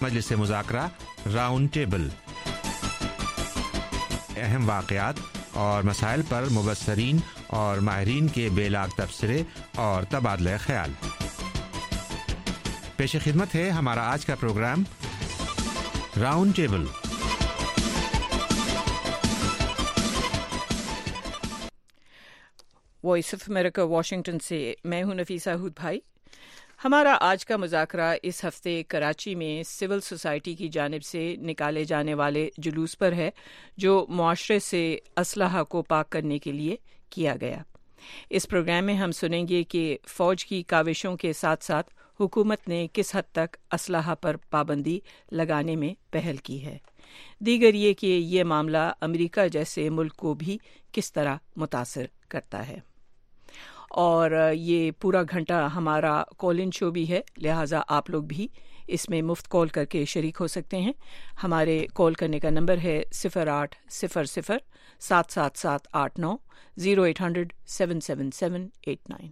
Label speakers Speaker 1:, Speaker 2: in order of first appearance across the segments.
Speaker 1: مجلس مذاکرہ round table, اہم واقعات اور مسائل پر مبصرین اور ماہرین کے بے لاگ تبصرے اور تبادلہ خیال۔ پیش خدمت ہے ہمارا آج کا programme round table.
Speaker 2: Voice of America Washington سے میں ہوں نفیسہ ہود بھائی۔ ہمارا آج کا مذاکرہ اس ہفتے کراچی میں سول سوسائٹی کی جانب سے نکالے جانے والے جلوس پر ہے جو معاشرے سے اسلحہ کو پاک کرنے کے لیے کیا گیا۔ اس پروگرام میں ہم سنیں گے کہ فوج کی کاوشوں کے ساتھ ساتھ حکومت نے کس حد تک اسلحہ پر پابندی لگانے میں پہل کی ہے، دیگر یہ کہ یہ معاملہ امریکہ جیسے ملک کو بھی کس طرح متاثر کرتا ہے۔ اور یہ پورا گھنٹہ ہمارا کال ان شو بھی ہے، لہٰذا آپ لوگ بھی اس میں مفت کال کر کے شریک ہو سکتے ہیں۔ ہمارے کال کرنے کا نمبر ہے 0800-777-89 0800-777-89۔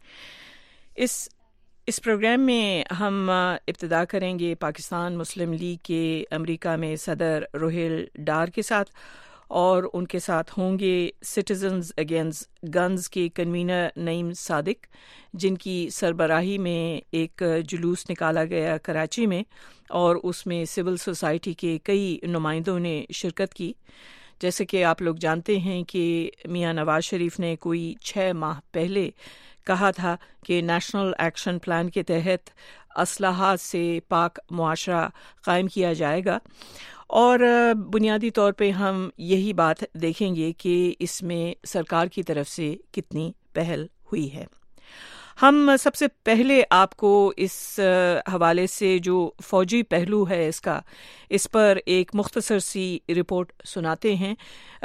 Speaker 2: اس پروگرام میں ہم ابتدا کریں گے پاکستان مسلم لیگ کے امریکہ میں صدر روہیل ڈار کے ساتھ، اور ان کے ساتھ ہوں گے سٹیزنز اگینسٹ گنز کے کنوینر نعیم صادق، جن کی سربراہی میں ایک جلوس نکالا گیا کراچی میں، اور اس میں سول سوسائٹی کے کئی نمائندوں نے شرکت کی۔ جیسے کہ آپ لوگ جانتے ہیں کہ میاں نواز شریف نے کوئی 6 ماہ پہلے کہا تھا کہ نیشنل ایکشن پلان کے تحت اسلحہ سے پاک معاشرہ قائم کیا جائے گا، اور بنیادی طور پہ ہم یہی بات دیکھیں گے کہ اس میں سرکار کی طرف سے کتنی پہل ہوئی ہے۔ ہم سب سے پہلے آپ کو اس حوالے سے جو فوجی پہلو ہے اس پر ایک مختصر سی رپورٹ سناتے ہیں۔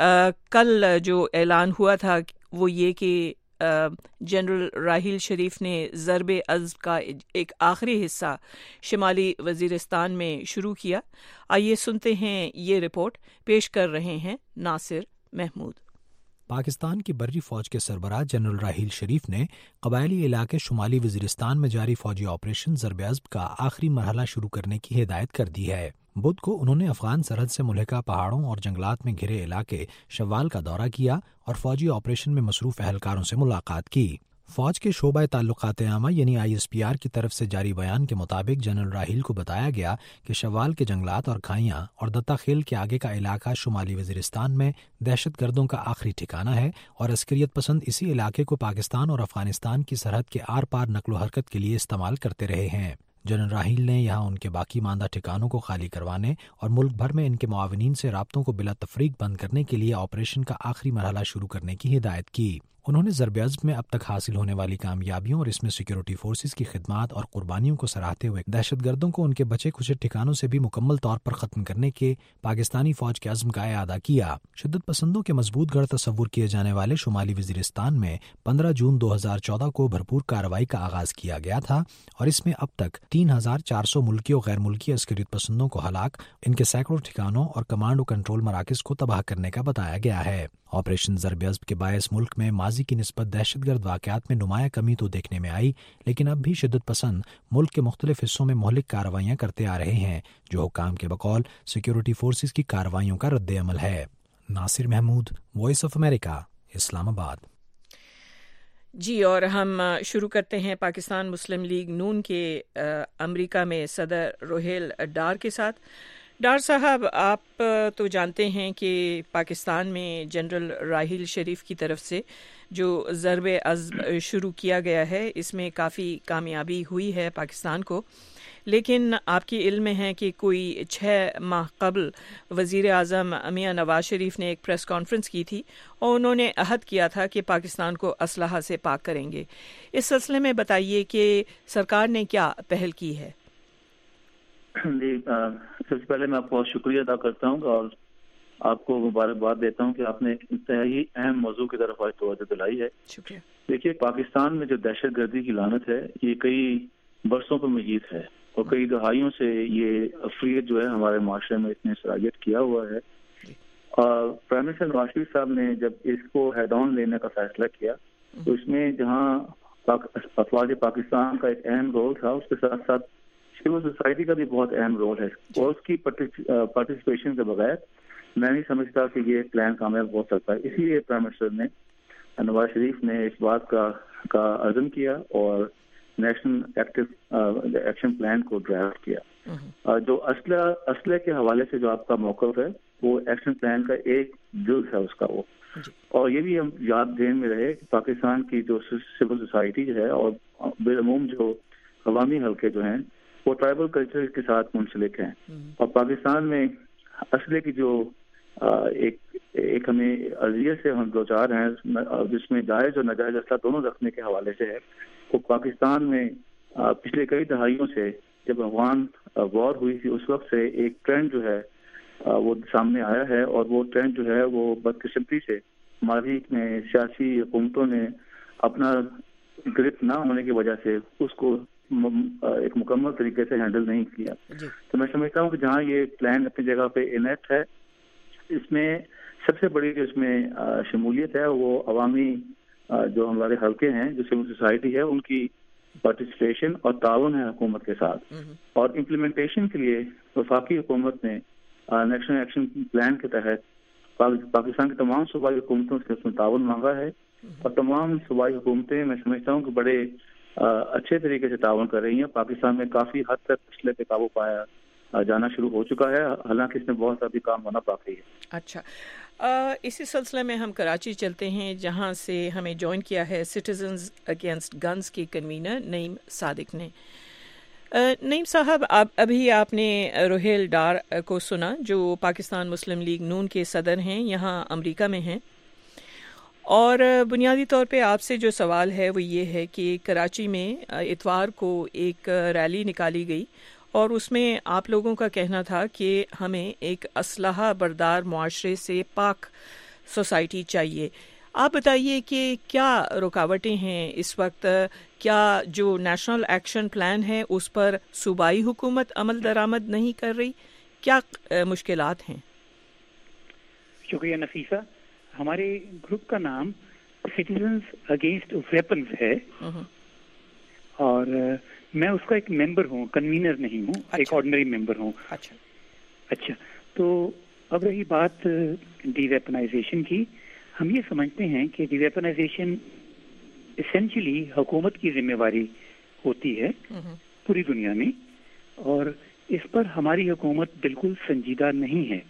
Speaker 2: کل جو اعلان ہوا تھا وہ یہ کہ جنرل راحیل شریف نے ضرب عضب کا ایک آخری حصہ شمالی وزیرستان میں شروع کیا۔ آئیے سنتے ہیں یہ رپورٹ، پیش کر رہے ہیں ناصر محمود۔
Speaker 3: پاکستان کی بری فوج کے سربراہ جنرل راحیل شریف نے قبائلی علاقے شمالی وزیرستان میں جاری فوجی آپریشن ضرب عضب کا آخری مرحلہ شروع کرنے کی ہدایت کر دی ہے۔ بدھ کو انہوں نے افغان سرحد سے ملحقہ پہاڑوں اور جنگلات میں گھرے علاقے شوال کا دورہ کیا اور فوجی آپریشن میں مصروف اہلکاروں سے ملاقات کی۔ فوج کے شعبہ تعلقات عامہ یعنی ISPR کی طرف سے جاری بیان کے مطابق جنرل راحیل کو بتایا گیا کہ شوال کے جنگلات اور کھائیاں اور دتا خیل کے آگے کا علاقہ شمالی وزیرستان میں دہشت گردوں کا آخری ٹھکانہ ہے، اور عسکریت پسند اسی علاقے کو پاکستان اور افغانستان کی سرحد کے آر پار نقل و حرکت کے لیے استعمال کرتے رہے ہیں۔ جنرل راحیل نے یہاں ان کے باقی ماندہ ٹھکانوں کو خالی کروانے اور ملک بھر میں ان کے معاونین سے رابطوں کو بلا تفریق بند کرنے کے لیے آپریشن کا آخری مرحلہ شروع کرنے کی ہدایت کی۔ انہوں نے ضرب عضب میں اب تک حاصل ہونے والی کامیابیوں اور اس میں سیکیورٹی فورسز کی خدمات اور قربانیوں کو سراہتے ہوئے دہشت گردوں کو ان کے بچے کھچے ٹھکانوں سے بھی مکمل طور پر ختم کرنے کے پاکستانی فوج کے عزم کا اعادہ کیا۔ شدت پسندوں کے مضبوط گڑھ تصور کیے جانے والے شمالی وزیرستان میں 15 جون 2014 کو بھرپور کارروائی کا آغاز کیا گیا تھا، اور اس میں اب تک 3400 ملکی اور غیر ملکی عسکریت پسندوں کو ہلاک، ان کے سینکڑوں ٹھکانوں اور کمانڈ و کنٹرول مراکز کو تباہ کرنے کا بتایا گیا ہے۔ آپریشن ضرب عضب کے باعث ملک میں ماضی کی نسبت دہشت گرد واقعات میں نمایاں کمی تو دیکھنے میں آئی، لیکن اب بھی شدت پسند ملک کے مختلف حصوں میں مہلک کارروائیاں کرتے آ رہے ہیں، جو حکام کے بقول سیکیورٹی فورسز کی کارروائیوں کا رد عمل ہے۔ Nasir Mahmood, Voice of America, Islamabad.
Speaker 2: جی، اور ہم شروع کرتے ہیں پاکستان مسلم لیگ نون کے امریکہ میں صدر روہیل ڈار کے ساتھ۔ ڈار صاحب، آپ تو جانتے ہیں کہ پاکستان میں جنرل راحیل شریف کی طرف سے جو ضرب عضب شروع کیا گیا ہے اس میں کافی کامیابی ہوئی ہے پاکستان کو، لیکن آپ کے علم میں ہے کہ کوئی 6 ماہ قبل وزیر اعظم میاں نواز شریف نے ایک پریس کانفرنس کی تھی اور انہوں نے عہد کیا تھا کہ پاکستان کو اسلحہ سے پاک کریں گے۔ اس سلسلے میں بتائیے کہ سرکار نے کیا پہل کی ہے؟
Speaker 4: جی، سب سے پہلے میں آپ کو شکریہ ادا کرتا ہوں اور آپ کو مبارکباد دیتا ہوں کہ آپ نے انتہائی اہم موضوع کی طرف آج توجہ دلائی ہے۔
Speaker 2: شکریہ۔
Speaker 4: دیکھیے، پاکستان میں جو دہشت گردی کی لعنت ہے یہ کئی برسوں پر محیط ہے اور کئی دہائیوں سے یہ افریت جو ہے ہمارے معاشرے میں اتنے صلاحیت کیا ہوا ہے۔ اور پرائم منسٹر نواز شریف صاحب نے جب اس کو ہیڈ آن لینے کا فیصلہ کیا تو اس میں جہاں افواج پاکستان کا ایک اہم رول تھا، اس کے ساتھ ساتھ سول سوسائٹی کا بھی بہت اہم رول ہے اور اس کی پارٹیسپیشن کے بغیر میں نہیں سمجھتا کہ یہ پلان کامیاب ہو سکتا ہے. اسی لیے پرائم منسٹر نے نواز شریف نے اس بات کا عزم کیا اور نیشنل ایکشن پلان کو ڈرافٹ کیا. جو اسلحے کے حوالے سے جو آپ کا موقف ہے وہ ایکشن پلان کا ایک جز ہے اس کا وہ. اور یہ بھی ہم یاد دین میں رہے کہ پاکستان کی جو سول سوسائٹی جو ہے اور بالعموم جو عوامی حلقے جو ہیں وہ ٹرائبل کلچر کے ساتھ منسلک ہیں. اور پاکستان میں اسلحے کی جو ایک ہمیں اذیت سے ہم دوچار ہیں جس میں جائز اور ناجائز اسلحہ دونوں رکھنے کے حوالے سے ہے. وہ پاکستان میں پچھلے کئی دہائیوں سے جب افغان وار ہوئی تھی اس وقت سے ایک ٹرینڈ جو ہے وہ سامنے آیا ہے اور وہ ٹرینڈ جو ہے وہ بدقسمتی سے ہماری میں سیاسی حکومتوں نے اپنا گرپ نہ ہونے کی وجہ سے اس کو ایک مکمل طریقے سے ہینڈل نہیں کیا. تو میں سمجھتا ہوں کہ جہاں یہ پلان اپنی جگہ پہ انیکٹ ہے اس میں سب سے بڑی جو اس میں شمولیت ہے وہ عوامی جو ہمارے حلقے ہیں جو سول سوسائٹی ہے ان کی پارٹیسپیشن اور تعاون ہے حکومت کے ساتھ. اور امپلیمنٹیشن کے لیے وفاقی حکومت نے نیشنل ایکشن پلان کے تحت پاکستان کی تمام صوبائی حکومتوں سے اس میں تعاون مانگا ہے اور تمام صوبائی حکومتیں میں سمجھتا ہوں کہ بڑے اچھے طریقے سے تعاون کر رہی ہیں. پاکستان میں کافی حد تک اسلحے پہ قابو پایا جانا شروع ہو چکا ہے حالانکہ اس میں بہت ابھی کام ہونا باقی ہے.
Speaker 2: اچھا اسی سلسلے میں ہم کراچی چلتے ہیں جہاں سے ہمیں جوائن کیا ہے سٹیزنز اگینسٹ گنز کے کنوینر نعیم صادق نے. نعیم صاحب ابھی آپ نے روہیل ڈار کو سنا جو پاکستان مسلم لیگ نون کے صدر ہیں یہاں امریکہ میں ہیں اور بنیادی طور پہ آپ سے جو سوال ہے وہ یہ ہے کہ کراچی میں اتوار کو ایک ریلی نکالی گئی اور اس میں آپ لوگوں کا کہنا تھا کہ ہمیں ایک اسلحہ بردار معاشرے سے پاک سوسائٹی چاہیے. آپ بتائیے کہ کیا رکاوٹیں ہیں اس وقت, کیا جو نیشنل ایکشن پلان ہے اس پر صوبائی حکومت عمل درآمد نہیں کر رہی, کیا مشکلات ہیں؟
Speaker 5: شکریہ نفیسہ. ہمارے گروپ کا نام سٹیزنز اگینسٹ ویپنز ہے اور میں اس کا ایک ممبر ہوں, کنوینر نہیں ہوں. ایک آرڈنری ممبر ہوں. اچھا تو اب رہی بات ڈی ویپنائزیشن کی, ہم یہ سمجھتے ہیں کہ ڈی ویپنائزیشن اسینشلی حکومت کی ذمہ داری ہوتی ہے پوری دنیا میں اور اس پر ہماری حکومت بالکل سنجیدہ نہیں ہے.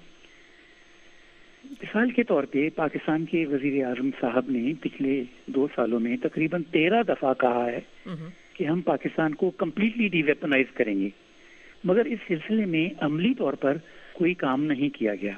Speaker 5: مثال کے طور پہ پاکستان کے وزیر اعظم صاحب نے پچھلے 2 سالوں میں تقریباً 13 دفعہ کہا ہے کہ ہم پاکستان کو کمپلیٹلی ڈی ویپنائز کریں گے, مگر اس سلسلے میں عملی طور پر کوئی کام نہیں کیا گیا.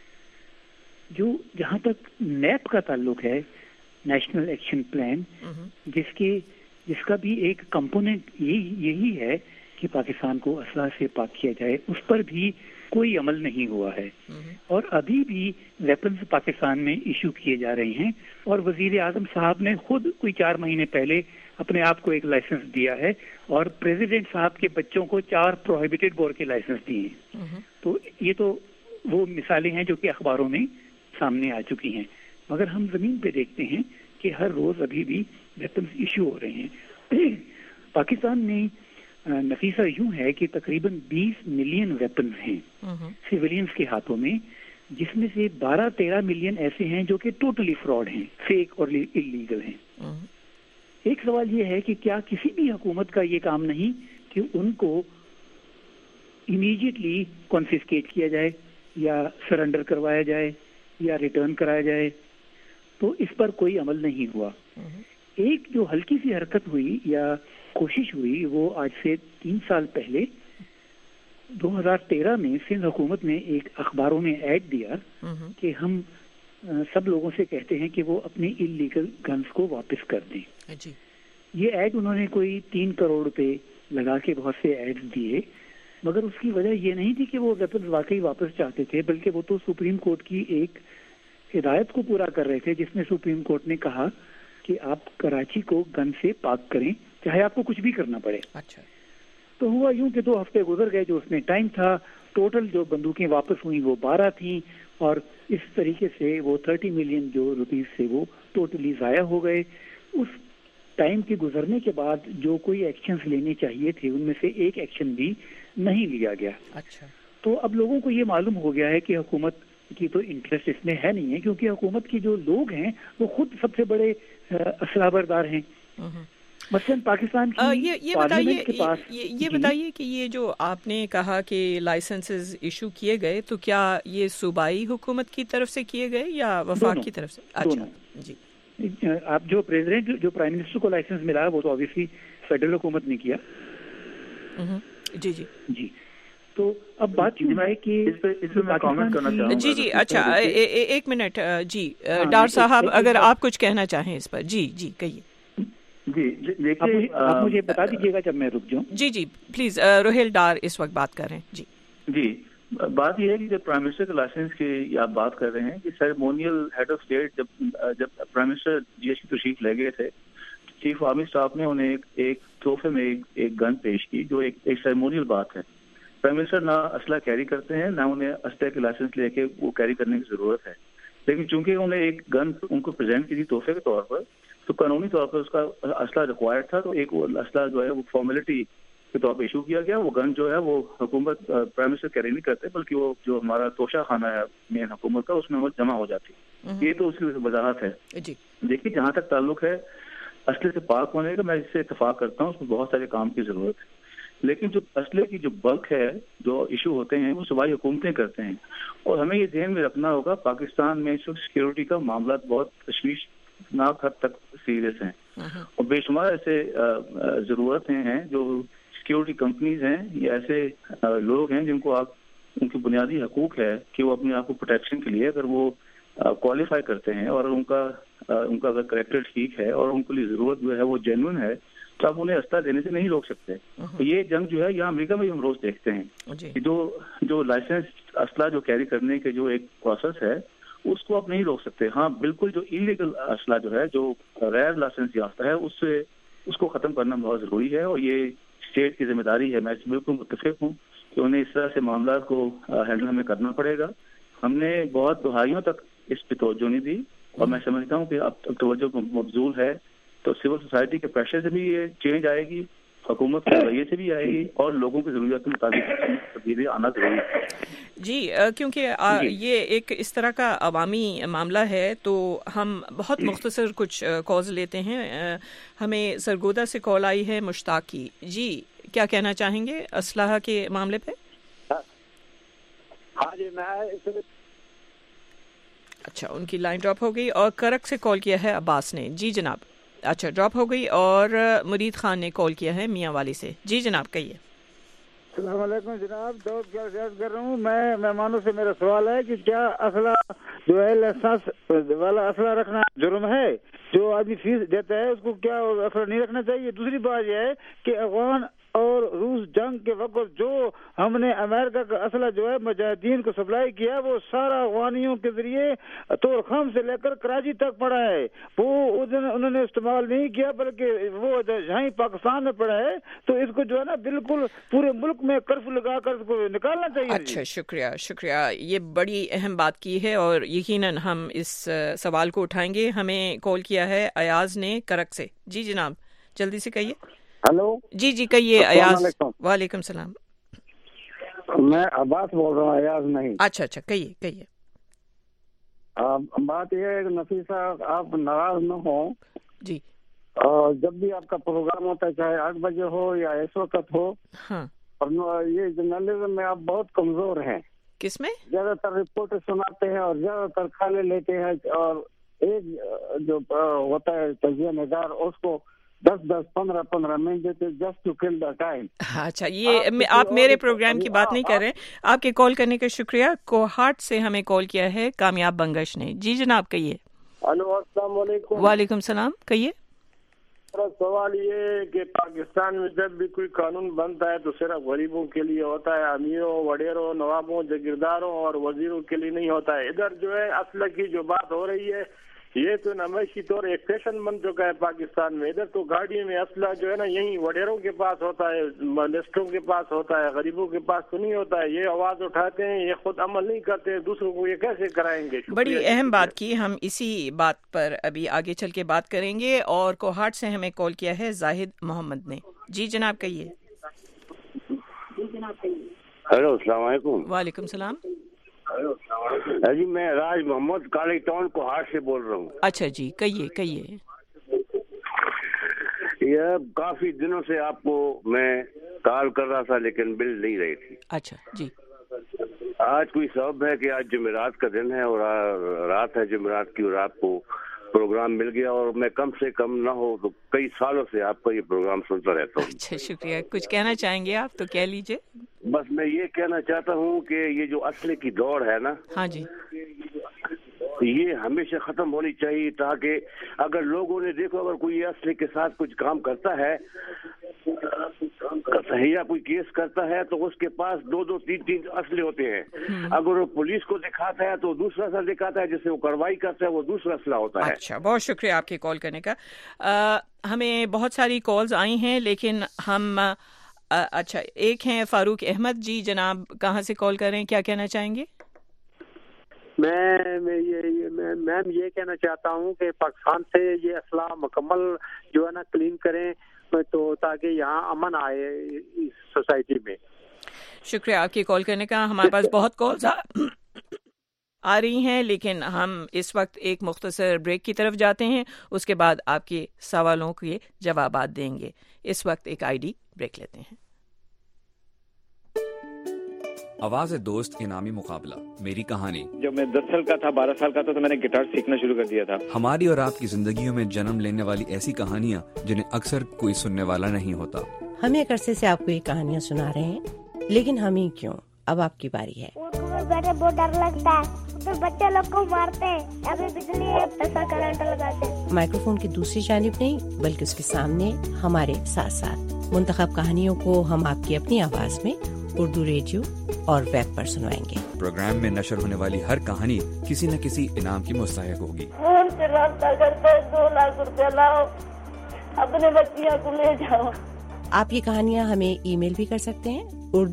Speaker 5: جہاں تک نیپ کا تعلق ہے, نیشنل ایکشن پلان, جس کا بھی ایک کمپوننٹ یہی ہے کہ پاکستان کو اسلحہ سے پاک کیا جائے, اس پر بھی کوئی عمل نہیں ہوا ہے اور ابھی بھی ویپنز پاکستان میں ایشو کیے جا رہے ہیں. اور وزیر اعظم صاحب نے خود کوئی 4 مہینے پہلے اپنے آپ کو ایک لائسنس دیا ہے اور پریزیڈنٹ صاحب کے بچوں کو 4 پروہیبٹڈ بور کے لائسنس دیے ہیں. تو یہ تو وہ مثالیں ہیں جو کہ اخباروں میں سامنے آ چکی ہیں, مگر ہم زمین پہ دیکھتے ہیں کہ ہر روز ابھی بھی ویپنز ایشو ہو رہے ہیں. پاکستان میں نفیسہ یوں ہے کہ تقریباً 20 ملین ویپنز ہیں سیولینز کے ہاتھوں میں, جس میں سے 12-13 ملین ایسے ہیں جو کہ ٹوٹلی فراڈ ہیں, فیک اور اللیگل ہیں. ایک سوال یہ ہے کہ کیا کسی بھی حکومت کا یہ کام نہیں کہ ان کو امیڈیٹلی کنفسکیٹ کیا جائے یا سرنڈر کروایا جائے یا ریٹرن کرایا جائے؟ تو اس پر کوئی عمل نہیں ہوا. ایک جو ہلکی سی حرکت ہوئی یا کوشش ہوئی وہ آج سے 3 سال پہلے 2013 میں سندھ حکومت نے ایک اخباروں میں ایڈ دیا کہ ہم سب لوگوں سے کہتے ہیں کہ وہ اپنی اللیگل گنز کو واپس کر دیں. یہ ایڈ انہوں نے کوئی 3 کروڑ روپے لگا کے بہت سے ایڈز دیے, مگر اس کی وجہ یہ نہیں تھی کہ وہ ویپنز واقعی واپس چاہتے تھے, بلکہ وہ تو سپریم کورٹ کی ایک ہدایت کو پورا کر رہے تھے جس میں سپریم کورٹ نے کہا کہ آپ کراچی کو گن سے پاک کریں چاہے آپ کو کچھ بھی کرنا پڑے.
Speaker 2: اچھا.
Speaker 5: تو ہوا یوں کہ 2 ہفتے گزر گئے جو اس میں ٹائم تھا, ٹوٹل جو بندوقیں واپس ہوئیں وہ 12 تھیں اور اس طریقے سے وہ 30 ملین جو روپیز سے وہ ٹوٹلی ضائع ہو گئے. اس ٹائم کے گزرنے کے بعد جو کوئی ایکشنز لینے چاہیے تھے ان میں سے ایک ایکشن بھی نہیں لیا گیا.
Speaker 2: اچھا.
Speaker 5: تو اب لوگوں کو یہ معلوم ہو گیا ہے کہ حکومت کی تو انٹرسٹ اس میں ہے نہیں ہے, کیونکہ حکومت کی جو لوگ ہیں وہ خود سب سے بڑے اسلحہ بردار ہیں. مثلاً پاکستان کی پارلیمنٹ کے پاس.
Speaker 2: یہ بتائیے کہ یہ جو آپ نے کہا کہ لائسنسز ایشو کیے گئے, تو کیا یہ صوبائی حکومت کی طرف سے کیے گئے یا وفاق کی طرف سے؟ اچھا جی.
Speaker 5: آپ جو پریزیڈنٹ جو پرائم منسٹر کو لائسنس ملا وہ تو آبویسلی فیڈرل حکومت نے کیا.
Speaker 2: جی جی
Speaker 5: جی. تو اب بات یہ ہے کہ
Speaker 4: اس میں کامنٹ کرنا چاہوں گا.
Speaker 2: جی جی اچھا ایک منٹ. جی ڈار صاحب اگر آپ کچھ کہنا چاہیں اس پر. جی جی کہیے.
Speaker 4: جی دیکھیے
Speaker 5: آپ مجھے بتا دیجیے گا جب میں رک جاؤں.
Speaker 2: جی جی پلیز. روہیل ڈار اس وقت بات کر رہے ہیں. جی
Speaker 4: جی بات یہ ہے کہ جب پرائم منسٹر کے لائسنس کی آپ بات کر رہے ہیں کہ سیریمونیل ہیڈ آف اسٹیٹ جب پرائم منسٹر جی ایس کی تشریف لے گئے تھے, چیف آرمی اسٹاف نے انہیں ایک تحفے میں ایک گن پیش کی جو ایک سیریمونیل بات ہے. پرائم منسٹر نہ اسلحہ کیری کرتے ہیں نہ انہیں اسلحے کے لائسنس لے کے وہ کیری کرنے کی ضرورت ہے, لیکن چونکہ انہیں ایک گن ان کو پریزنٹ کی تھی تحفے کے طور پر, تو قانونی طور پر اس کا اسلحہ ریکوائرڈ تھا, تو ایک وہ اسلحہ جو ہے وہ فارمیلٹی کے طور پر ایشو کیا گیا. وہ گن جو ہے وہ حکومت پرائم منسٹر کیری نہیں کرتے, بلکہ وہ جو ہمارا توشہ خانہ ہے مین حکومت کا اس میں وہ جمع ہو جاتی. یہ تو اس کی وضاحت ہے. دیکھیے جہاں تک تعلق ہے اسلحے سے پاک ہونے کا, میں اس سے اتفاق کرتا ہوں, اس میں بہت سارے کام کی ضرورت ہے, لیکن جو اسلحے کی جو بلک ہے جو ایشو ہوتے ہیں وہ صوبائی حکومتیں کرتے ہیں. اور ہمیں یہ ذہن میں رکھنا ہوگا پاکستان میں اس وقت سیکورٹی کا معاملات بہت تشویشناک حد تک سیریس ہیں, اور بے شمار ایسے ضرورتیں ہیں جو سیکورٹی کمپنیز ہیں یا ایسے لوگ ہیں جن کو آپ ان کی بنیادی حقوق ہے کہ وہ اپنے آپ کو پروٹیکشن کے لیے اگر وہ کوالیفائی کرتے ہیں اور ان کا اگر کریکٹر ٹھیک ہے اور ان کے لیے ضرورت جو ہے وہ جینوئن ہے, تو آپ انہیں اسلحہ دینے سے نہیں روک سکتے. یہ جنگ جو ہے یہاں امریکہ میں ہم روز دیکھتے ہیں کہ جو لائسنس اسلحہ جو کیری کرنے کے جو ایک پروسیس ہے اس کو آپ نہیں روک سکتے. ہاں بالکل جو انلیگل اسلحہ جو ہے جو غیر لائسنس یافتہ ہے اس کو ختم کرنا بہت ضروری ہے, اور یہ اسٹیٹ کی ذمہ داری ہے. میں اس بالکل متفق ہوں کہ انہیں اس طرح سے معاملات کو ہینڈل ہمیں کرنا پڑے گا. ہم نے بہت دہائیوں تک اس پہ توجہ نہیں دی, اور میں سمجھتا ہوں کہ اب توجہ مبذول ہے, تو سول سوسائٹی کے پریشر سے بھی یہ چینج آئے گی, حکومت کے رویے سے بھی آئے گی, اور لوگوں کی ضروریات کے مطابق تبدیلی آنا ضروری ہے.
Speaker 2: جی کیونکہ یہ ایک اس طرح کا عوامی معاملہ ہے, تو ہم بہت مختصر کچھ کالز لیتے ہیں. ہمیں سرگودا سے کال آئی ہے مشتاق کی. جی کیا کہنا چاہیں گے اسلحہ کے معاملے پہ؟
Speaker 6: ہاں جی میں
Speaker 2: اچھا ان کی لائن ڈراپ ہو گئی. اور کرک سے کال کیا ہے عباس نے. جی جناب. اچھا ڈراپ ہو گئی. اور مرید خان نے کال کیا ہے میاں والی سے. جی جناب کہیے.
Speaker 6: السلام علیکم جناب, دعوت کیا عرض کر رہا ہوں. میں مہمانوں سے میرا سوال ہے کہ کیا اسلحہ جو ہے لائسنس والا اسلحہ رکھنا جرم ہے؟ جو آدمی فیس دیتا ہے اس کو کیا اسلحہ نہیں رکھنا چاہیے؟ دوسری بات یہ ہے کہ افغان اور روس جنگ کے وقت جو ہم نے امریکہ کا اسلحہ جو ہے مجاہدین کو سپلائی کیا وہ سارا افغانیوں کے ذریعے تورخم سے لے کر کراچی تک پڑا ہے. وہ انہوں نے استعمال نہیں کیا بلکہ وہ یہیں پاکستان میں پڑا ہے. تو اس کو جو ہے نا بالکل پورے ملک میں کرفیو لگا کر اس کو نکالنا چاہیے.
Speaker 2: اچھا شکریہ. یہ بڑی اہم بات کی ہے اور یقیناً ہم اس سوال کو اٹھائیں گے. ہمیں کال کیا ہے ایاز نے کرک سے. جی جناب جلدی سے کہیے.
Speaker 6: ہلو.
Speaker 2: جی کہیے ایاز. وعلیکم السلام.
Speaker 6: میں عباس بول رہا ہوں, ایاز نہیں.
Speaker 2: اچھا کہیے.
Speaker 6: بات یہ ہے کہ نفیسہ آپ ناراض نہ ہوں.
Speaker 2: جی.
Speaker 6: اور جب بھی آپ کا پروگرام ہوتا ہے چاہے 8 بجے ہو یا اس وقت ہو,
Speaker 2: ہاں,
Speaker 6: اور یہ جرنلزم میں آپ بہت کمزور ہیں.
Speaker 2: کس میں؟
Speaker 6: زیادہ تر رپورٹ سناتے ہیں اور زیادہ تر کھالے لیتے ہیں, اور ایک جو ہوتا ہے تجزیہ نگار اس کو 10-15 منٹ دیتے just to kill the time.
Speaker 2: اچھا, یہ آپ میرے پروگرام کی بات نہیں کر رہے. آپ کے کال کرنے کا شکریہ. کوہاٹ سے ہمیں کال کیا ہے کامیاب بنگش نے. جی جناب کہیے.
Speaker 6: ہلو السلام علیکم.
Speaker 2: وعلیکم السلام. کہیے.
Speaker 6: میرا سوال یہ ہے کہ پاکستان میں جب بھی کوئی قانون بنتا ہے تو صرف غریبوں کے لیے ہوتا ہے, امیروں, وڈیروں, نوابوں, جاگیرداروں اور وزیروں کے لیے نہیں ہوتا ہے. ادھر جو ہے اسلحے کی جو بات ہو رہی ہے
Speaker 7: یہ تو نمائشی طور ایک فیشن بن چکا ہے پاکستان میں. ادھر تو گاڑیوں میں اسلحہ جو ہے نا یہیں وڈیروں کے پاس ہوتا ہے, منسٹروں کے پاس ہوتا ہے, غریبوں کے پاس تو نہیں ہوتا ہے. یہ آواز اٹھاتے ہیں, یہ خود عمل نہیں کرتے, دوسروں کو یہ کیسے کرائیں گے؟
Speaker 2: بڑی اہم بات کی, ہم اسی بات پر ابھی آگے چل کے بات کریں گے. اور کوہاٹ سے ہمیں کال کیا ہے زاہد محمد نے. جی جناب کہیے.
Speaker 8: ہیلو السلام علیکم.
Speaker 2: وعلیکم السلام.
Speaker 8: جی میں راج محمد کالج ٹاؤن کوہاٹ سے بول رہا ہوں.
Speaker 2: اچھا جی کہیے.
Speaker 8: یہ کافی دنوں سے آپ کو میں کال کر رہا تھا لیکن مل نہیں رہی تھی.
Speaker 2: اچھا جی.
Speaker 8: آج کوئی سبب ہے کہ آج جمعرات کا دن ہے اور رات ہے جمعرات کی, اور آپ کو پروگرام مل گیا, اور میں کم سے کم نہ ہو تو کئی سالوں سے آپ کا یہ پروگرام سنتا رہتا ہوں.
Speaker 2: اچھا شکریہ. کچھ کہنا چاہیں گے آپ تو کہہ لیجئے.
Speaker 8: بس میں یہ کہنا چاہتا ہوں کہ یہ جو اسلحے کی دوڑ ہے نا,
Speaker 2: ہاں جی,
Speaker 8: یہ ہمیشہ ختم ہونی چاہیے, تاکہ اگر لوگوں نے دیکھو اگر کوئی اسلحے کے ساتھ کچھ کام کرتا ہے یا کوئی کیس کرتا ہے تو اس کے پاس 2-2, 3-3 اسلحے ہوتے ہیں. اگر وہ پولیس کو دکھاتا ہے تو دوسرا اسلحہ دکھاتا ہے, جس سے وہ کارروائی کرتا ہے وہ دوسرا اسلحہ ہوتا ہے.
Speaker 2: اچھا بہت شکریہ آپ کے کال کرنے کا. ہمیں بہت ساری کالز آئی ہیں لیکن ہم اچھا ایک ہیں فاروق احمد. جی جناب کہاں سے کال کر رہے ہیں, کیا کہنا چاہیں گے؟
Speaker 9: میم یہ کہنا چاہتا ہوں کہ پاکستان سے یہ اسلحہ مکمل جو ہے نا کلین کریں تو تاکہ یہاں امن آئے اس سوسائٹی میں.
Speaker 2: شکریہ آپ کی کال کرنے کا. ہمارے پاس بہت کالز آ رہی ہیں لیکن ہم اس وقت ایک مختصر بریک کی طرف جاتے ہیں, اس کے بعد آپ کے سوالوں کے جوابات دیں گے. اس وقت ایک آئی ڈی بریک لیتے ہیں.
Speaker 10: آواز دوست انعامی مقابلہ میری کہانی.
Speaker 11: جب میں 10 سال کا تھا 12 سال کا تھا تو میں نے گٹار سیکھنا شروع کر دیا تھا.
Speaker 10: ہماری اور آپ کی زندگیوں میں جنم لینے والی ایسی کہانیاں جنہیں اکثر کوئی سننے والا نہیں ہوتا.
Speaker 12: ہم ایک عرصے سے آپ کو یہ کہانیاں سنا رہے ہیں, لیکن ہم ہی کیوں, اب آپ کی باری ہے.
Speaker 13: بیٹھے بہت ڈر لگتا ہے, تو بچے لوگ کو مارتے ہیں, ابھی بجلی ایسا کرنٹ لگاتے ہیں.
Speaker 12: مائکروفون کی دوسری جانب نہیں بلکہ اس کے سامنے ہمارے ساتھ ساتھ منتخب کہانیوں کو ہم آپ کی اپنی آواز میں اردو ریڈیو اور ویب پر سنوائیں گے.
Speaker 10: پروگرام میں نشر ہونے والی ہر کہانی کسی نہ کسی انعام کی مستحق ہوگی.
Speaker 13: فون سے رابطہ کرتے 2 لاکھ روپے لاؤ, اپنے بچیاں کو لے جاؤ.
Speaker 12: آپ یہ کہانیاں ہمیں ای میل بھی کر سکتے ہیں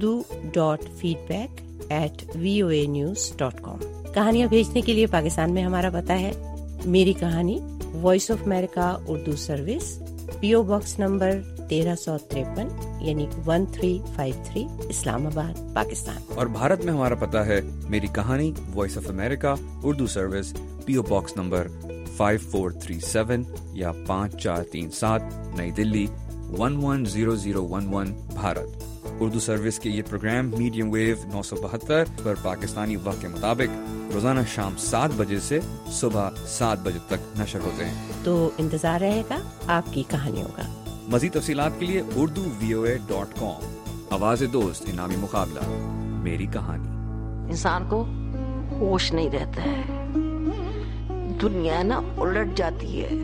Speaker 12: urdu.feedback@voanews.com. کہانیاں بھیجنے کے لیے پاکستان میں ہمارا پتہ ہے میری کہانی, Voice of America Urdu service, PO box number 1353 یعنی 1353 اسلام آباد پاکستان.
Speaker 10: اور بھارت میں ہمارا پتہ ہے میری کہانی, Voice of America Urdu service, PO box number 5437 یا 5437 نئی دلی 110011 بھارت. اردو سروس کے یہ پروگرام میڈیم ویو 972 پر پاکستانی وقت کے مطابق روزانہ شام 7 بجے سے صبح 7 بجے تک نشر ہوتے ہیں.
Speaker 12: تو انتظار رہے گا آپ کی کہانیوں کا.
Speaker 10: مزید تفصیلات کے لیے urduvoa.com. آواز دوست انعامی مقابلہ میری کہانی.
Speaker 14: انسان کو ہوش نہیں رہتا ہے, دنیا نا الٹ جاتی ہے.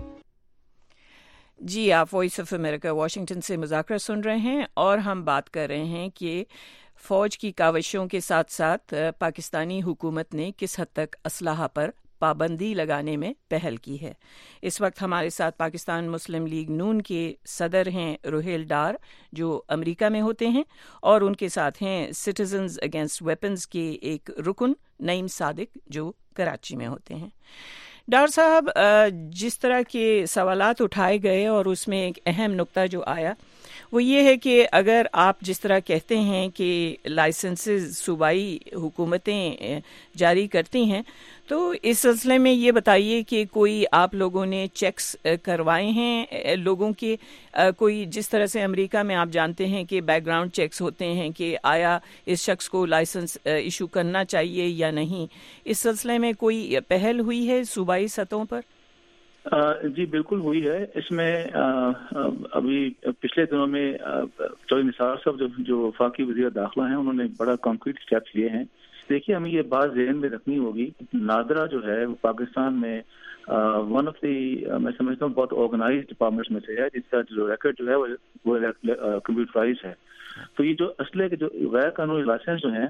Speaker 2: جی آپ وائس آف امریکہ واشنگٹن سے مذاکرہ سن رہے ہیں اور ہم بات کر رہے ہیں کہ فوج کی کاوشوں کے ساتھ ساتھ پاکستانی حکومت نے کس حد تک اسلحہ پر پابندی لگانے میں پہل کی ہے. اس وقت ہمارے ساتھ پاکستان مسلم لیگ نون کے صدر ہیں روہیل ڈار جو امریکہ میں ہوتے ہیں, اور ان کے ساتھ ہیں سٹیزنز اگینسٹ ویپنز کے ایک رکن نعیم صادق جو کراچی میں ہوتے ہیں. ڈار صاحب, جس طرح کے سوالات اٹھائے گئے اور اس میں ایک اہم نقطہ جو آیا وہ یہ ہے کہ اگر آپ جس طرح کہتے ہیں کہ لائسنسز صوبائی حکومتیں جاری کرتی ہیں تو اس سلسلے میں یہ بتائیے کہ کوئی آپ لوگوں نے چیکس کروائے ہیں لوگوں کے, کوئی جس طرح سے امریکہ میں آپ جانتے ہیں کہ بیک گراؤنڈ چیکس ہوتے ہیں کہ آیا اس شخص کو لائسنس ایشو کرنا چاہیے یا نہیں, اس سلسلے میں کوئی پہل ہوئی ہے صوبائی سطحوں پر؟
Speaker 4: جی بالکل ہوئی ہے. اس میں ابھی پچھلے دنوں میں چودھری نثار صاحب جو وفاقی وزیر داخلہ ہیں انہوں نے بڑا کانکریٹ اسٹیپس لیے ہیں. دیکھیے ہمیں یہ بات ذہن میں رکھنی ہوگی, نادرا جو ہے وہ پاکستان میں ون آف دی میں سمجھتا ہوں بہت آرگنائزڈ ڈپارٹمنٹس میں سے ہے جس کا جو ریکارڈ جو ہے وہ کمپیوٹرائز ہے. تو یہ جو اسلحے کے جو غیر قانونی لائسنس جو ہیں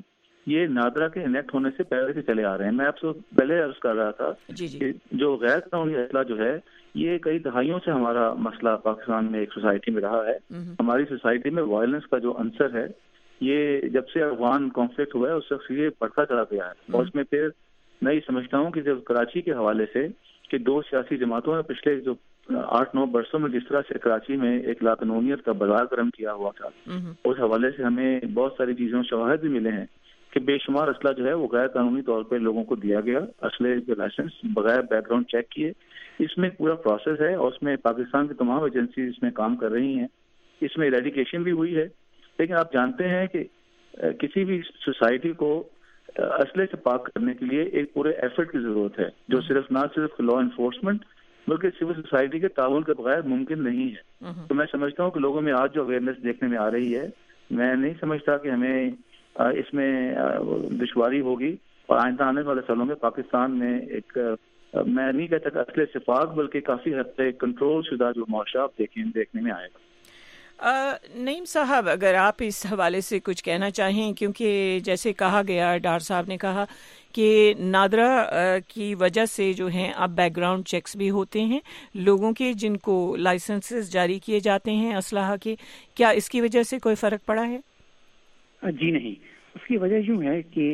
Speaker 4: یہ نادرا کے انیکٹ ہونے سے پہلے سے چلے آ رہے ہیں. میں آپ سے پہلے عرض کر رہا تھا کہ جو غیر قانونی اسلحہ جو ہے یہ کئی دہائیوں سے ہمارا مسئلہ پاکستان میں ایک سوسائٹی میں رہا ہے. ہماری سوسائٹی میں وائلنس کا جو عنصر ہے یہ جب سے افغان کانفلکٹ ہوا ہے اس وقت یہ بڑھتا چلا گیا ہے. اور اس میں پھر میں یہ سمجھتا ہوں کہ جب کراچی کے حوالے سے کہ دو سیاسی جماعتوں نے پچھلے جو 8-9 برسوں میں جس طرح سے کراچی میں ایک لاقانونیت کا بازار گرم کیا ہوا تھا, اس حوالے سے ہمیں بہت ساری چیزوں شواہد بھی ملے ہیں کہ بے شمار اسلحہ جو ہے وہ غیر قانونی طور پہ لوگوں کو دیا گیا, اسلحے کے لائسنس بغیر بیک گراؤنڈ چیک کیے. اس میں پورا پروسیس ہے اور اس میں پاکستان کی تمام ایجنسیز اس میں کام کر رہی ہیں. اس میں ایریڈیکیشن بھی ہوئی ہے. لیکن آپ جانتے ہیں کہ کسی بھی سوسائٹی کو اسلحے سے پاک کرنے کے لیے ایک پورے ایفرٹ کی ضرورت ہے جو صرف نہ صرف لا انفورسمنٹ بلکہ سول سوسائٹی کے تعاون کے بغیر ممکن نہیں ہے. تو میں سمجھتا ہوں کہ لوگوں میں آج جو اویئرنیس دیکھنے میں آ رہی ہے, میں نہیں سمجھتا کہ ہمیں اس میں دشواری ہوگی. اور آئندہ آنے والے سالوں میں پاکستان میں ایک میں نہیں کہتا کہ اسلحے سے پاک بلکہ کافی حد تک کنٹرول شدہ جو معاشرہ آپ دیکھنے میں آئے گا.
Speaker 2: نعیم صاحب, اگر آپ اس حوالے سے کچھ کہنا چاہیں, کیونکہ جیسے کہا گیا ڈار صاحب نے کہا کہ نادرا کی وجہ سے جو ہیں اب بیک گراؤنڈ چیکس بھی ہوتے ہیں لوگوں کے جن کو لائسنسز جاری کیے جاتے ہیں اسلحہ کے, کیا اس کی وجہ سے کوئی فرق پڑا ہے؟
Speaker 5: جی نہیں, اس کی وجہ یوں ہے کہ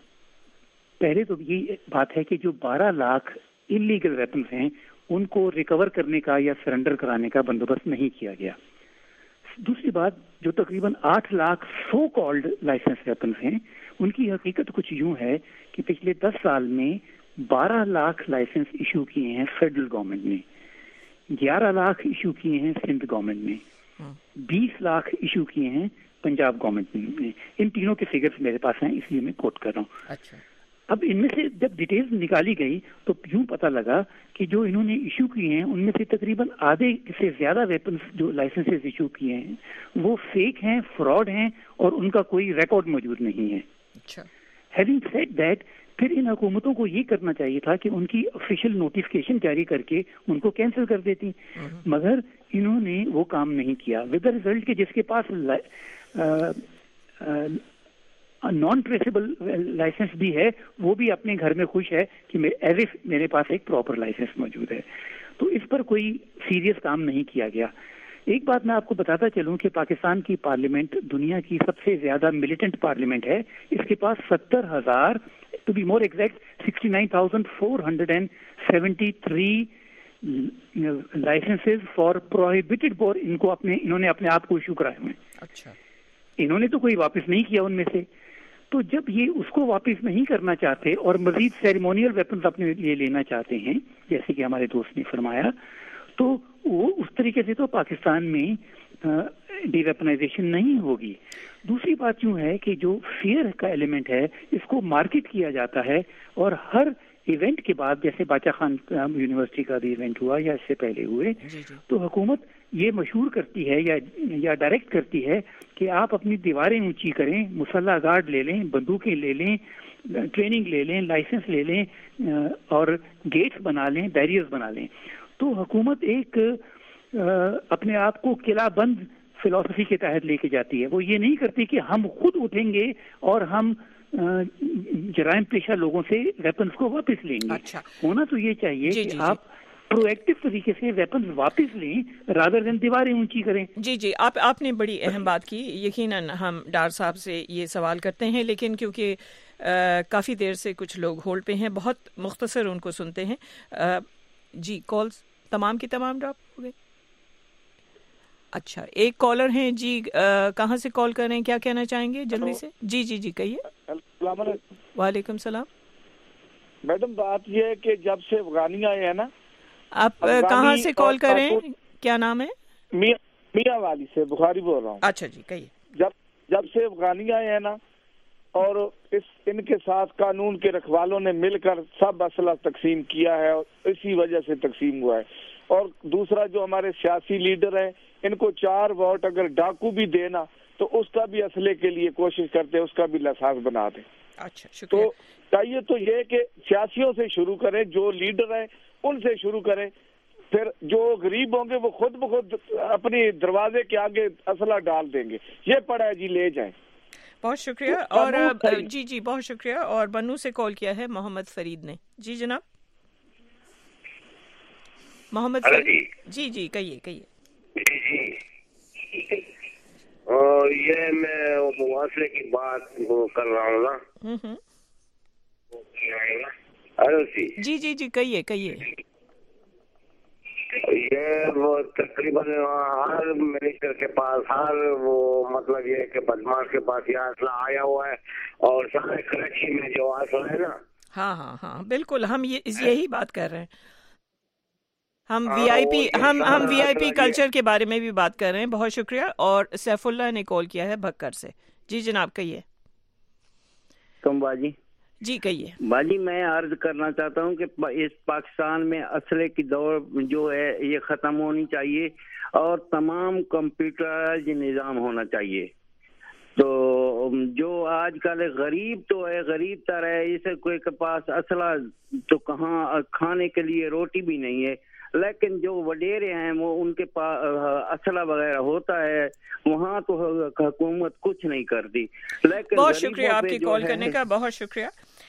Speaker 5: پہلے تو یہ بات ہے کہ جو 12 لاکھ انلیگل ویپنز ہیں ان کو ریکور کرنے کا یا سرنڈر کرانے کا بندوبست نہیں کیا گیا. دوسری بات, جو تقریباً 8 lakh so called licence weapons ہیں ان کی حقیقت کچھ یوں ہے کہ پچھلے 10 سال میں 12 لاکھ لائسنس ایشو کیے ہیں فیڈرل گورنمنٹ نے, 11 لاکھ ایشو کیے ہیں سندھ گورنمنٹ نے, 20 لاکھ ایشو کیے ہیں پنجاب گورنمنٹ نے. ان تینوں کے فگرز میرے پاس ہیں اس لیے میں کوٹ کر رہا ہوں. اچھا, اب ان میں سے جب ڈیٹیلز نکالی گئی تو یوں پتہ لگا کہ جو انہوں نے ایشو کیے ہیں ان میں سے تقریباً آدھے سے زیادہ ویپنز جو لائسنسز ایشو کیے ہیں وہ فیک ہیں, فراڈ ہیں اور ان کا کوئی ریکارڈ موجود نہیں ہے. اچھا, ہیونگ سیڈ دیٹ, پھر ان حکومتوں کو یہ کرنا چاہیے تھا کہ ان کی آفیشیل نوٹیفکیشن جاری کر کے ان کو کینسل کر دیتی, مگر انہوں نے وہ کام نہیں کیا. ود دا ریزلٹ کہ جس کے پاس نان ٹریسیبل لائسنس بھی ہے وہ بھی اپنے گھر میں خوش ہے کہ ایز اف میرے پاس ایک پراپر لائسنس موجود ہے. تو اس پر کوئی سیریس کام نہیں کیا گیا. ایک بات میں آپ کو بتاتا چلوں کہ پاکستان کی پارلیمنٹ دنیا کی سب سے زیادہ ملیٹنٹ پارلیمنٹ ہے. اس کے پاس 70,000 to be more exact 69,473 licences for prohibited bore انہوں نے اپنے آپ کو ایشو کرائے ہوئے. اچھا, انہوں نے تو کوئی واپس نہیں کیا ان میں سے. تو جب یہ اس کو واپس نہیں کرنا چاہتے اور مزید سیریمونیل ویپنز اپنے لیے لینا چاہتے ہیں جیسے کہ ہمارے دوست نے فرمایا, تو وہ اس طریقے سے تو پاکستان میں ڈی ویپنائزیشن نہیں ہوگی. دوسری بات یوں ہے کہ جو فیئر کا ایلیمنٹ ہے اس کو مارکیٹ کیا جاتا ہے اور ہر ایونٹ کے بعد, جیسے باچا خان یونیورسٹی کا بھی ایونٹ ہوا یا اس سے پہلے ہوئے, تو حکومت یہ مشہور کرتی ہے یا ڈائریکٹ کرتی ہے کہ آپ اپنی دیواریں اونچی کریں, مسلح گارڈ لے لیں, بندوقیں لے لیں, ٹریننگ لے لیں, لائسنس لے لیں اور گیٹس بنا لیں, بیریئرز بنا لیں. تو حکومت ایک اپنے آپ کو قلعہ بند فلسفی کے تحت لے کے جاتی ہے. وہ یہ نہیں کرتی کہ ہم خود اٹھیں گے اور ہم جرائم پیشہ لوگوں سے ویپنز کو واپس لیں گے. اچھا, ہونا تو یہ چاہیے کہ آپ پرو ایکٹیو طریقے سے ویپنز واپس لیں رادر دین دیواریں اونچی کریں.
Speaker 2: جی, آپ نے بڑی اہم بات کی. یقیناً ہم ڈار صاحب سے یہ سوال کرتے ہیں لیکن کیونکہ کافی دیر سے کچھ لوگ ہولڈ پہ ہیں, بہت مختصر ان کو سنتے ہیں. جی, کالز تمام کی تمام ڈراپ ہو گئی. اچھا, ایک کالر ہیں جی, کہاں سے کال کر رہے ہیں, کیا کہنا چاہیں گے جلدی سے؟ جی کہیے.
Speaker 15: السلام علیکم.
Speaker 2: وعلیکم السلام.
Speaker 15: میڈم بات یہ ہے کہ جب سے افغانی آئے ہیں نا,
Speaker 2: آپ کہاں سے کال کر رہے ہیں, کیا نام ہے؟
Speaker 15: میاں والی سے بخاری بول رہا ہوں.
Speaker 2: اچھا جی, کہیے.
Speaker 15: جب سے افغانی آئے ہیں نا اور ان کے ساتھ قانون کے رکھوالوں نے مل کر سب اسلحہ تقسیم کیا ہے اور اسی وجہ سے تقسیم ہوا ہے. اور دوسرا جو ہمارے سیاسی لیڈر ہیں ان کو 4 ووٹ اگر ڈاکو بھی دینا تو اس کا بھی اسلحے کے لیے کوشش کرتے ہیں, اس کا بھی لحاظ بنا دیں.
Speaker 2: اچھا, شکریہ.
Speaker 15: تو چاہیے تو یہ کہ سیاسیوں سے شروع کریں, جو لیڈر ہیں ان سے شروع کریں, پھر جو غریب ہوں گے وہ خود بخود اپنی دروازے کے آگے اسلحہ ڈال دیں گے. یہ پڑا ہے جی, لے جائیں.
Speaker 2: بہت شکریہ. اور جی بہت شکریہ. اور بنو سے کال کیا ہے محمد فرید نے. جی جناب محمد فرید. جی کہیے.
Speaker 8: یہ میں مواصلے کی بات کر رہا ہوں نا.
Speaker 2: جی کہیے.
Speaker 8: یہ وہ تقریباً ہر منسٹر کے پاس ہر وہ مطلب یہ کہ بدماش کے پاس یہ اسلحہ آیا ہوا ہے اور سارے کراچی میں جو اسلحہ ہے نا.
Speaker 2: ہاں بالکل. ہم یہی بات کر رہے ہیں. ہم وی آئی پی کلچر کے بارے میں بھی بات کر رہے ہیں. بہت شکریہ. اور سیف اللہ نے کال کیا ہے بھکر سے. جی جناب کہیے.
Speaker 16: کم باجی.
Speaker 2: جی کہیے.
Speaker 16: باجی میں عرض کرنا چاہتا ہوں کہ اس پاکستان میں اسلحے کی دور جو ہے یہ ختم ہونی چاہیے اور تمام کمپیوٹرائز نظام ہونا چاہیے. تو جو آج کل غریب تو ہے، غریب تر ہے، اسے کوئی کے پاس اسلحہ تو کہاں کھانے کے لیے روٹی بھی نہیں ہے، لیکن جو وڈیرے ہیں وہ ان کے پاس اسلحہ وغیرہ ہوتا ہے، وہاں تو حکومت کچھ نہیں کرتی. لیکن
Speaker 2: بہت شکریہ آپ کی کال کرنے کا. بہت شکریہ.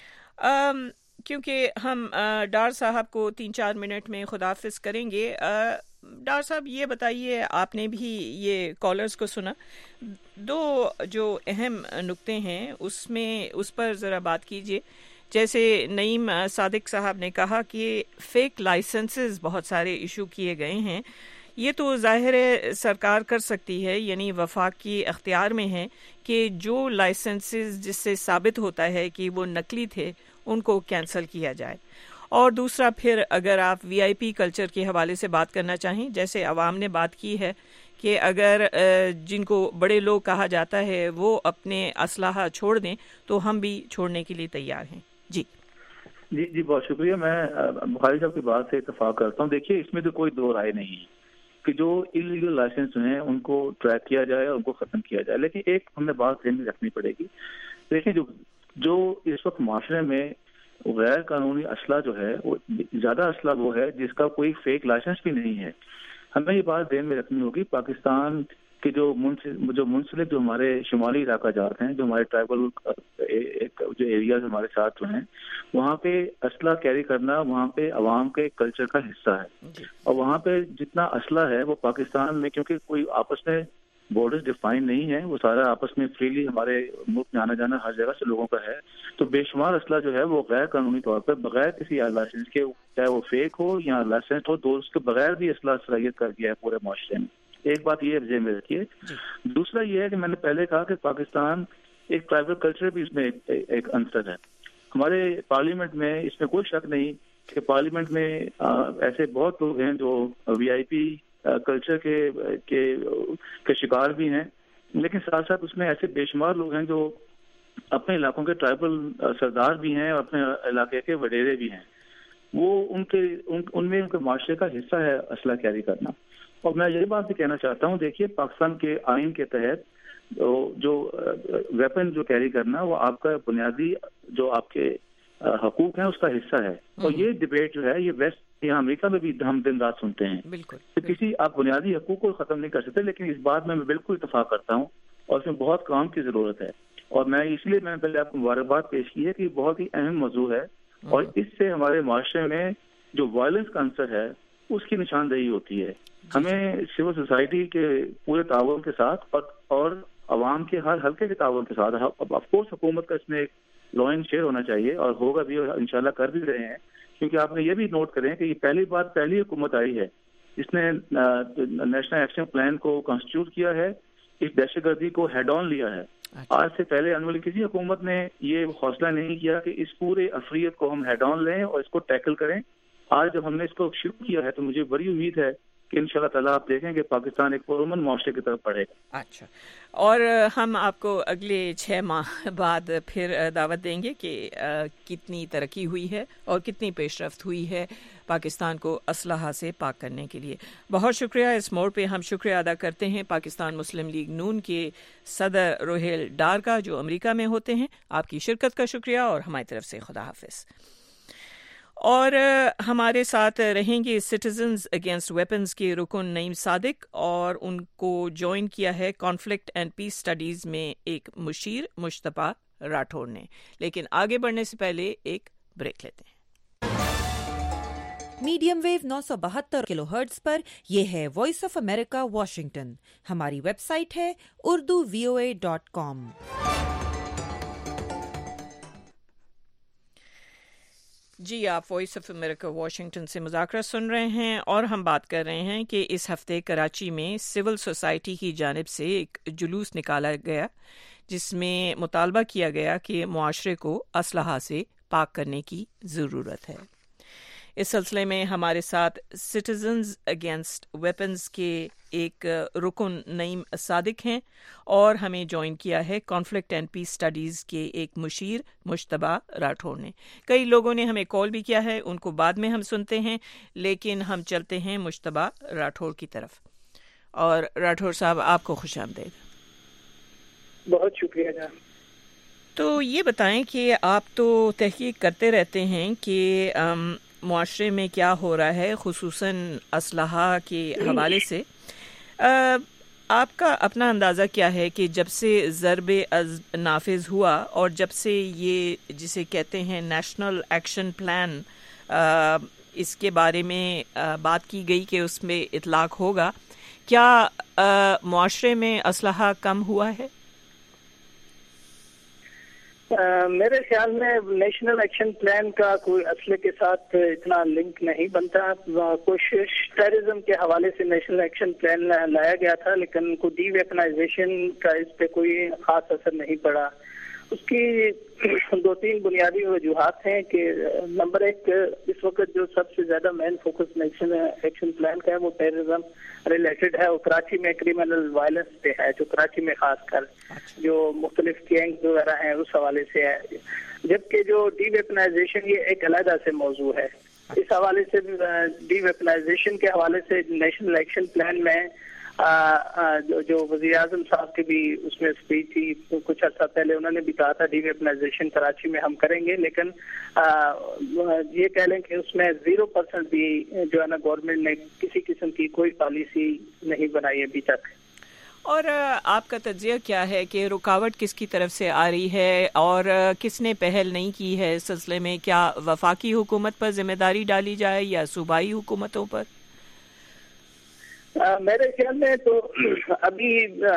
Speaker 2: کیونکہ ہم ڈار صاحب کو 3-4 منٹ میں خداحافظ کریں گے. ڈار صاحب یہ بتائیے، آپ نے بھی یہ کالرز کو سنا، 2 جو اہم نکتے ہیں اس پر ذرا بات کیجیے. جیسے نعیم صادق صاحب نے کہا کہ فیک لائسنسز بہت سارے ایشو کیے گئے ہیں. یہ تو ظاہر ہے سرکار کر سکتی ہے، یعنی وفاق کی اختیار میں ہے کہ جو لائسنسز جس سے ثابت ہوتا ہے کہ وہ نقلی تھے ان کو کینسل کیا جائے. اور دوسرا پھر اگر آپ وی آئی پی کلچر کے حوالے سے بات کرنا چاہیں، جیسے عوام نے بات کی ہے کہ اگر جن کو بڑے لوگ کہا جاتا ہے وہ اپنے اسلحہ چھوڑ دیں تو ہم بھی چھوڑنے کے لیے تیار ہیں.
Speaker 4: جی بہت شکریہ. میں بخاری صاحب کی بات سے اتفاق کرتا ہوں. دیکھیے اس میں تو کوئی دو رائے نہیں ہے کہ جو انلیگل لائسنس ہیں ان کو ٹریک کیا جائے اور ان کو ختم کیا جائے، لیکن ایک ہمیں بات ذہن میں رکھنی پڑے گی. دیکھیں جو اس وقت معاشرے میں غیر قانونی اسلحہ جو ہے وہ زیادہ اسلحہ وہ ہے جس کا کوئی فیک لائسنس بھی نہیں ہے. ہمیں یہ بات ذہن میں رکھنی ہوگی. پاکستان کے جو منسلک جو ہمارے شمالی علاقہ جات ہیں، جو ہمارے ٹرائبل جو ایریاز ہمارے ساتھ جو ہیں، وہاں پہ اسلحہ کیری کرنا وہاں پہ عوام کے کلچر کا حصہ ہے. اور وہاں پہ جتنا اسلحہ ہے وہ پاکستان میں، کیونکہ کوئی آپس میں بارڈرز ڈیفائن نہیں ہے، وہ سارا آپس میں فریلی ہمارے ملک میں آنا جانا ہر جگہ سے لوگوں کا ہے. تو بے شمار اسلحہ جو ہے وہ غیر قانونی طور پر بغیر کسی لائسنس کے، چاہے وہ فیک ہو یا لائسنس ہو، تو اس کے بغیر بھی اسلحہ صلاحیت کر دیا ہے پورے معاشرے میں. ایک بات یہ ذہن میں رکھیے. دوسرا یہ ہے کہ میں نے پہلے کہا کہ پاکستان ایک ٹرائبل کلچر بھی اس میں ایک عنصر ہے. ہمارے پارلیمنٹ میں اس میں کوئی شک نہیں کہ پارلیمنٹ میں ایسے بہت لوگ ہیں جو وی آئی پی کلچر کے شکار بھی ہیں، لیکن ساتھ ساتھ اس میں ایسے بے شمار لوگ ہیں جو اپنے علاقوں کے ٹرائبل سردار بھی ہیں اور اپنے علاقے کے وڈیرے بھی ہیں. وہ ان میں ان کے معاشرے کا حصہ ہے اسلحہ کیری کرنا. اور میں یہ بات بھی کہنا چاہتا ہوں، دیکھیے پاکستان کے آئین کے تحت جو ویپن جو کیری کرنا وہ آپ کا بنیادی جو آپ کے حقوق ہیں اس کا حصہ ہے. اور یہ ڈبیٹ جو ہے یہ ویسٹ یہاں امریکہ میں بھی ہم دن رات سنتے ہیں. بالکل کسی آپ بنیادی حقوق کو ختم نہیں کر سکتے، لیکن اس بات میں بالکل اتفاق کرتا ہوں اور اس میں بہت کام کی ضرورت ہے. اور میں اس لیے میں پہلے آپ کو مبارکباد پیش کی ہے کہ بہت ہی اہم موضوع ہے اور اس سے ہمارے معاشرے میں جو وائلنس کا عنصر ہے اس کی نشاندہی ہوتی ہے. ہمیں سول سوسائٹی کے پورے تعاون کے ساتھ اور عوام کے ہر حلقے کے تعاون کے ساتھ آف کورس حکومت کا اس میں ایک لا اینڈ شیئر ہونا چاہیے اور ہوگا بھی، اور انشاءاللہ کر بھی رہے ہیں. کیونکہ آپ نے یہ بھی نوٹ کریں کہ یہ پہلی حکومت آئی ہے جس نے نیشنل ایکشن پلان کو کانسٹیٹیوٹ کیا ہے، اس دہشت گردی کو ہیڈ آن لیا ہے. آج سے پہلے آنے والی کسی حکومت نے یہ حوصلہ نہیں کیا کہ اس پورے افریت کو ہم ہیڈ آن لیں اور اس کو ٹیکل کریں. آج جب ہم نے اس کو شروع کیا ہے تو مجھے بڑی امید ہے کہ انشاءاللہ تعالیٰ آپ دیکھیں کہ پاکستان ایک پرامن معاشرے کی طرف بڑھے گا.
Speaker 2: اچھا، اور ہم آپ کو اگلے 6 ماہ بعد پھر دعوت دیں گے کہ کتنی ترقی ہوئی ہے اور کتنی پیش رفت ہوئی ہے پاکستان کو اسلحہ سے پاک کرنے کے لیے. بہت شکریہ. اس موڑ پہ ہم شکریہ ادا کرتے ہیں پاکستان مسلم لیگ نون کے صدر روہیل ڈار کا جو امریکہ میں ہوتے ہیں. آپ کی شرکت کا شکریہ اور ہماری طرف سے خدا حافظ. اور ہمارے ساتھ رہیں گے سٹیزنز اگینسٹ ویپنز کے رکن نعیم صادق، اور ان کو جوائن کیا ہے کانفلکٹ اینڈ پیس اسٹڈیز میں ایک مشیر مشتبہ راٹھور نے. لیکن آگے بڑھنے سے پہلے ایک بریک لیتے ہیں.
Speaker 17: میڈیم ویو 972 کلو ہرٹز پر یہ ہے وائس آف امریکہ واشنگٹن. ہماری ویب سائٹ ہے urduvoa.com.
Speaker 2: جی، آپ وائس آف امریکہ واشنگٹن سے مذاکرہ سن رہے ہیں، اور ہم بات کر رہے ہیں کہ اس ہفتے کراچی میں سول سوسائٹی کی جانب سے ایک جلوس نکالا گیا جس میں مطالبہ کیا گیا کہ معاشرے کو اسلحہ سے پاک کرنے کی ضرورت ہے. اس سلسلے میں ہمارے ساتھ سٹیزنز اگینسٹ ویپنز کے ایک رکن نعیم صادق ہیں، اور ہمیں جوائن کیا ہے کانفلکٹ اینڈ پیس اسٹڈیز کے ایک مشیر مشتبہ راٹھور نے. کئی لوگوں نے ہمیں کال بھی کیا ہے، ان کو بعد میں ہم سنتے ہیں، لیکن ہم چلتے ہیں مشتبہ راٹھور کی طرف. اور راٹھور صاحب، آپ کو خوش آمدید.
Speaker 18: بہت شکریہ جناب.
Speaker 2: تو یہ بتائیں کہ آپ تو تحقیق کرتے رہتے ہیں کہ معاشرے میں کیا ہو رہا ہے، خصوصاً اسلحہ کے حوالے سے. آپ کا اپنا اندازہ کیا ہے کہ جب سے ضرب عضب نافذ ہوا اور جب سے یہ جسے کہتے ہیں نیشنل ایکشن پلان، اس کے بارے میں بات کی گئی کہ اس میں اطلاق ہوگا، کیا معاشرے میں اسلحہ کم ہوا ہے؟
Speaker 18: میرے خیال میں نیشنل ایکشن پلان کا کوئی اسلحے کے ساتھ اتنا لنک نہیں بنتا. کوشش ٹیررزم کے حوالے سے نیشنل ایکشن پلان لایا گیا تھا، لیکن کو ڈی ویپنائزیشن کا اس پہ کوئی خاص اثر نہیں پڑا. اس کی 2-3 بنیادی وجوہات ہیں کہ نمبر 1، اس وقت جو سب سے زیادہ main focus national action plan کا ہے وہ ٹیررزم ریلیٹڈ ہے، اور کراچی میں کریمنل وائلنس پہ ہے، جو کراچی میں خاص کر جو مختلف گینگز وغیرہ ہیں اس حوالے سے ہے. جبکہ جو ڈی ویپنائزیشن یہ ایک علیحدہ سے موضوع ہے. اس حوالے سے ڈی ویپنائزیشن کے حوالے سے نیشنل ایکشن پلان میں جو وزیر اعظم صاحب کی بھی اس میں اسپیچ تھی کچھ عرصہ پہلے، انہوں نے بھی کہا تھا ڈی ویپنائزیشن کراچی میں ہم کریں گے، لیکن یہ کہہ لیں کہ اس میں 0% بھی جو ہے نا گورنمنٹ نے کسی قسم کی کوئی پالیسی نہیں بنائی ابھی تک.
Speaker 2: اور آپ کا تجزیہ کیا ہے کہ رکاوٹ کس کی طرف سے آ رہی ہے اور کس نے پہل نہیں کی ہے اس سلسلے میں؟ کیا وفاقی حکومت پر ذمہ داری ڈالی جائے یا صوبائی حکومتوں پر؟
Speaker 18: میرے خیال میں تو ابھی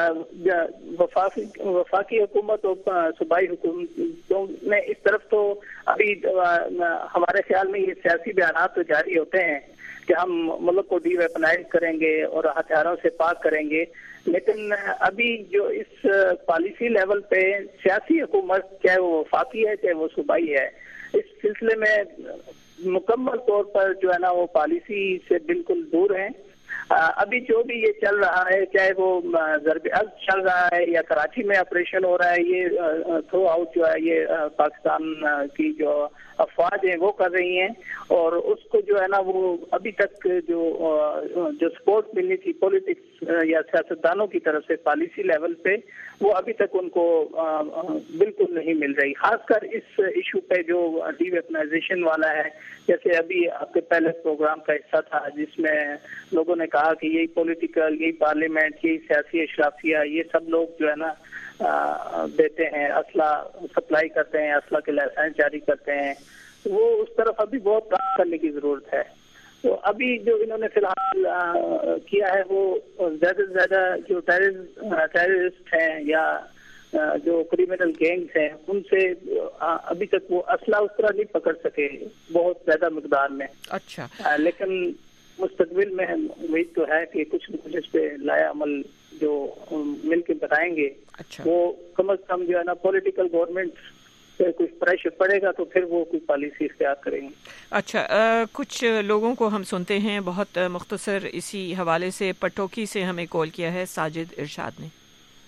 Speaker 18: وفاقی حکومت اور صوبائی حکومتوں نے اس طرف تو ابھی ہمارے خیال میں یہ سیاسی بیانات تو جاری ہوتے ہیں کہ ہم ملک کو ڈی ویپنائز کریں گے اور ہتھیاروں سے پاک کریں گے، لیکن ابھی جو اس پالیسی لیول پہ سیاسی حکومت چاہے وہ وفاقی ہے چاہے وہ صوبائی ہے، اس سلسلے میں مکمل طور پر جو ہے نا وہ پالیسی سے بالکل دور ہیں. ابھی جو بھی یہ چل رہا ہے، چاہے وہ ضرب عضب چل رہا ہے یا کراچی میں آپریشن ہو رہا ہے، یہ تھرو آؤٹ جو ہے یہ پاکستان کی جو افواج ہیں وہ کر رہی ہیں، اور اس کو جو ہے نا وہ ابھی تک جو سپورٹ ملنی تھی پولیٹکس یا سیاستدانوں کی طرف سے پالیسی لیول پہ، وہ ابھی تک ان کو بالکل نہیں مل رہی. خاص کر اس ایشو پہ جو ڈی ویپنائزیشن والا ہے، جیسے ابھی آپ کے پہلے پروگرام کا حصہ تھا جس میں لوگوں نے کہا کہ یہی پولیٹیکل، یہی پارلیمنٹ، یہی سیاسی اشرافیہ، یہ سب لوگ جو ہے نا دیتے ہیں، اسلحہ سپلائی کرتے ہیں، اسلحہ کے لائسنس جاری کرتے ہیں. وہ اس طرف ابھی بہت کام کرنے کی ضرورت ہے. تو ابھی جو انہوں نے فی الحال کیا ہے وہ زیادہ سے زیادہ جو ٹیررسٹ ہیں یا جو کریمنل گینگز ہیں ان سے ابھی تک وہ اسلحہ اس طرح نہیں پکڑ سکے بہت زیادہ مقدار میں.
Speaker 2: اچھا.
Speaker 18: لیکن مستقبل میں امید تو ہے کہ کچھ اس پہ لایا عمل جو مل کے بتائیں گے.
Speaker 2: اچھا.
Speaker 18: وہ کم از کم جو ہے نا پولیٹیکل گورنمنٹ پہ کچھ پریشر پڑے گا تو پھر وہ کوئی پالیسی اختیار کریں گے.
Speaker 2: اچھا. کچھ لوگوں کو ہم سنتے ہیں بہت مختصر اسی حوالے سے. پٹوکی سے ہمیں کال کیا ہے ساجد ارشاد نے.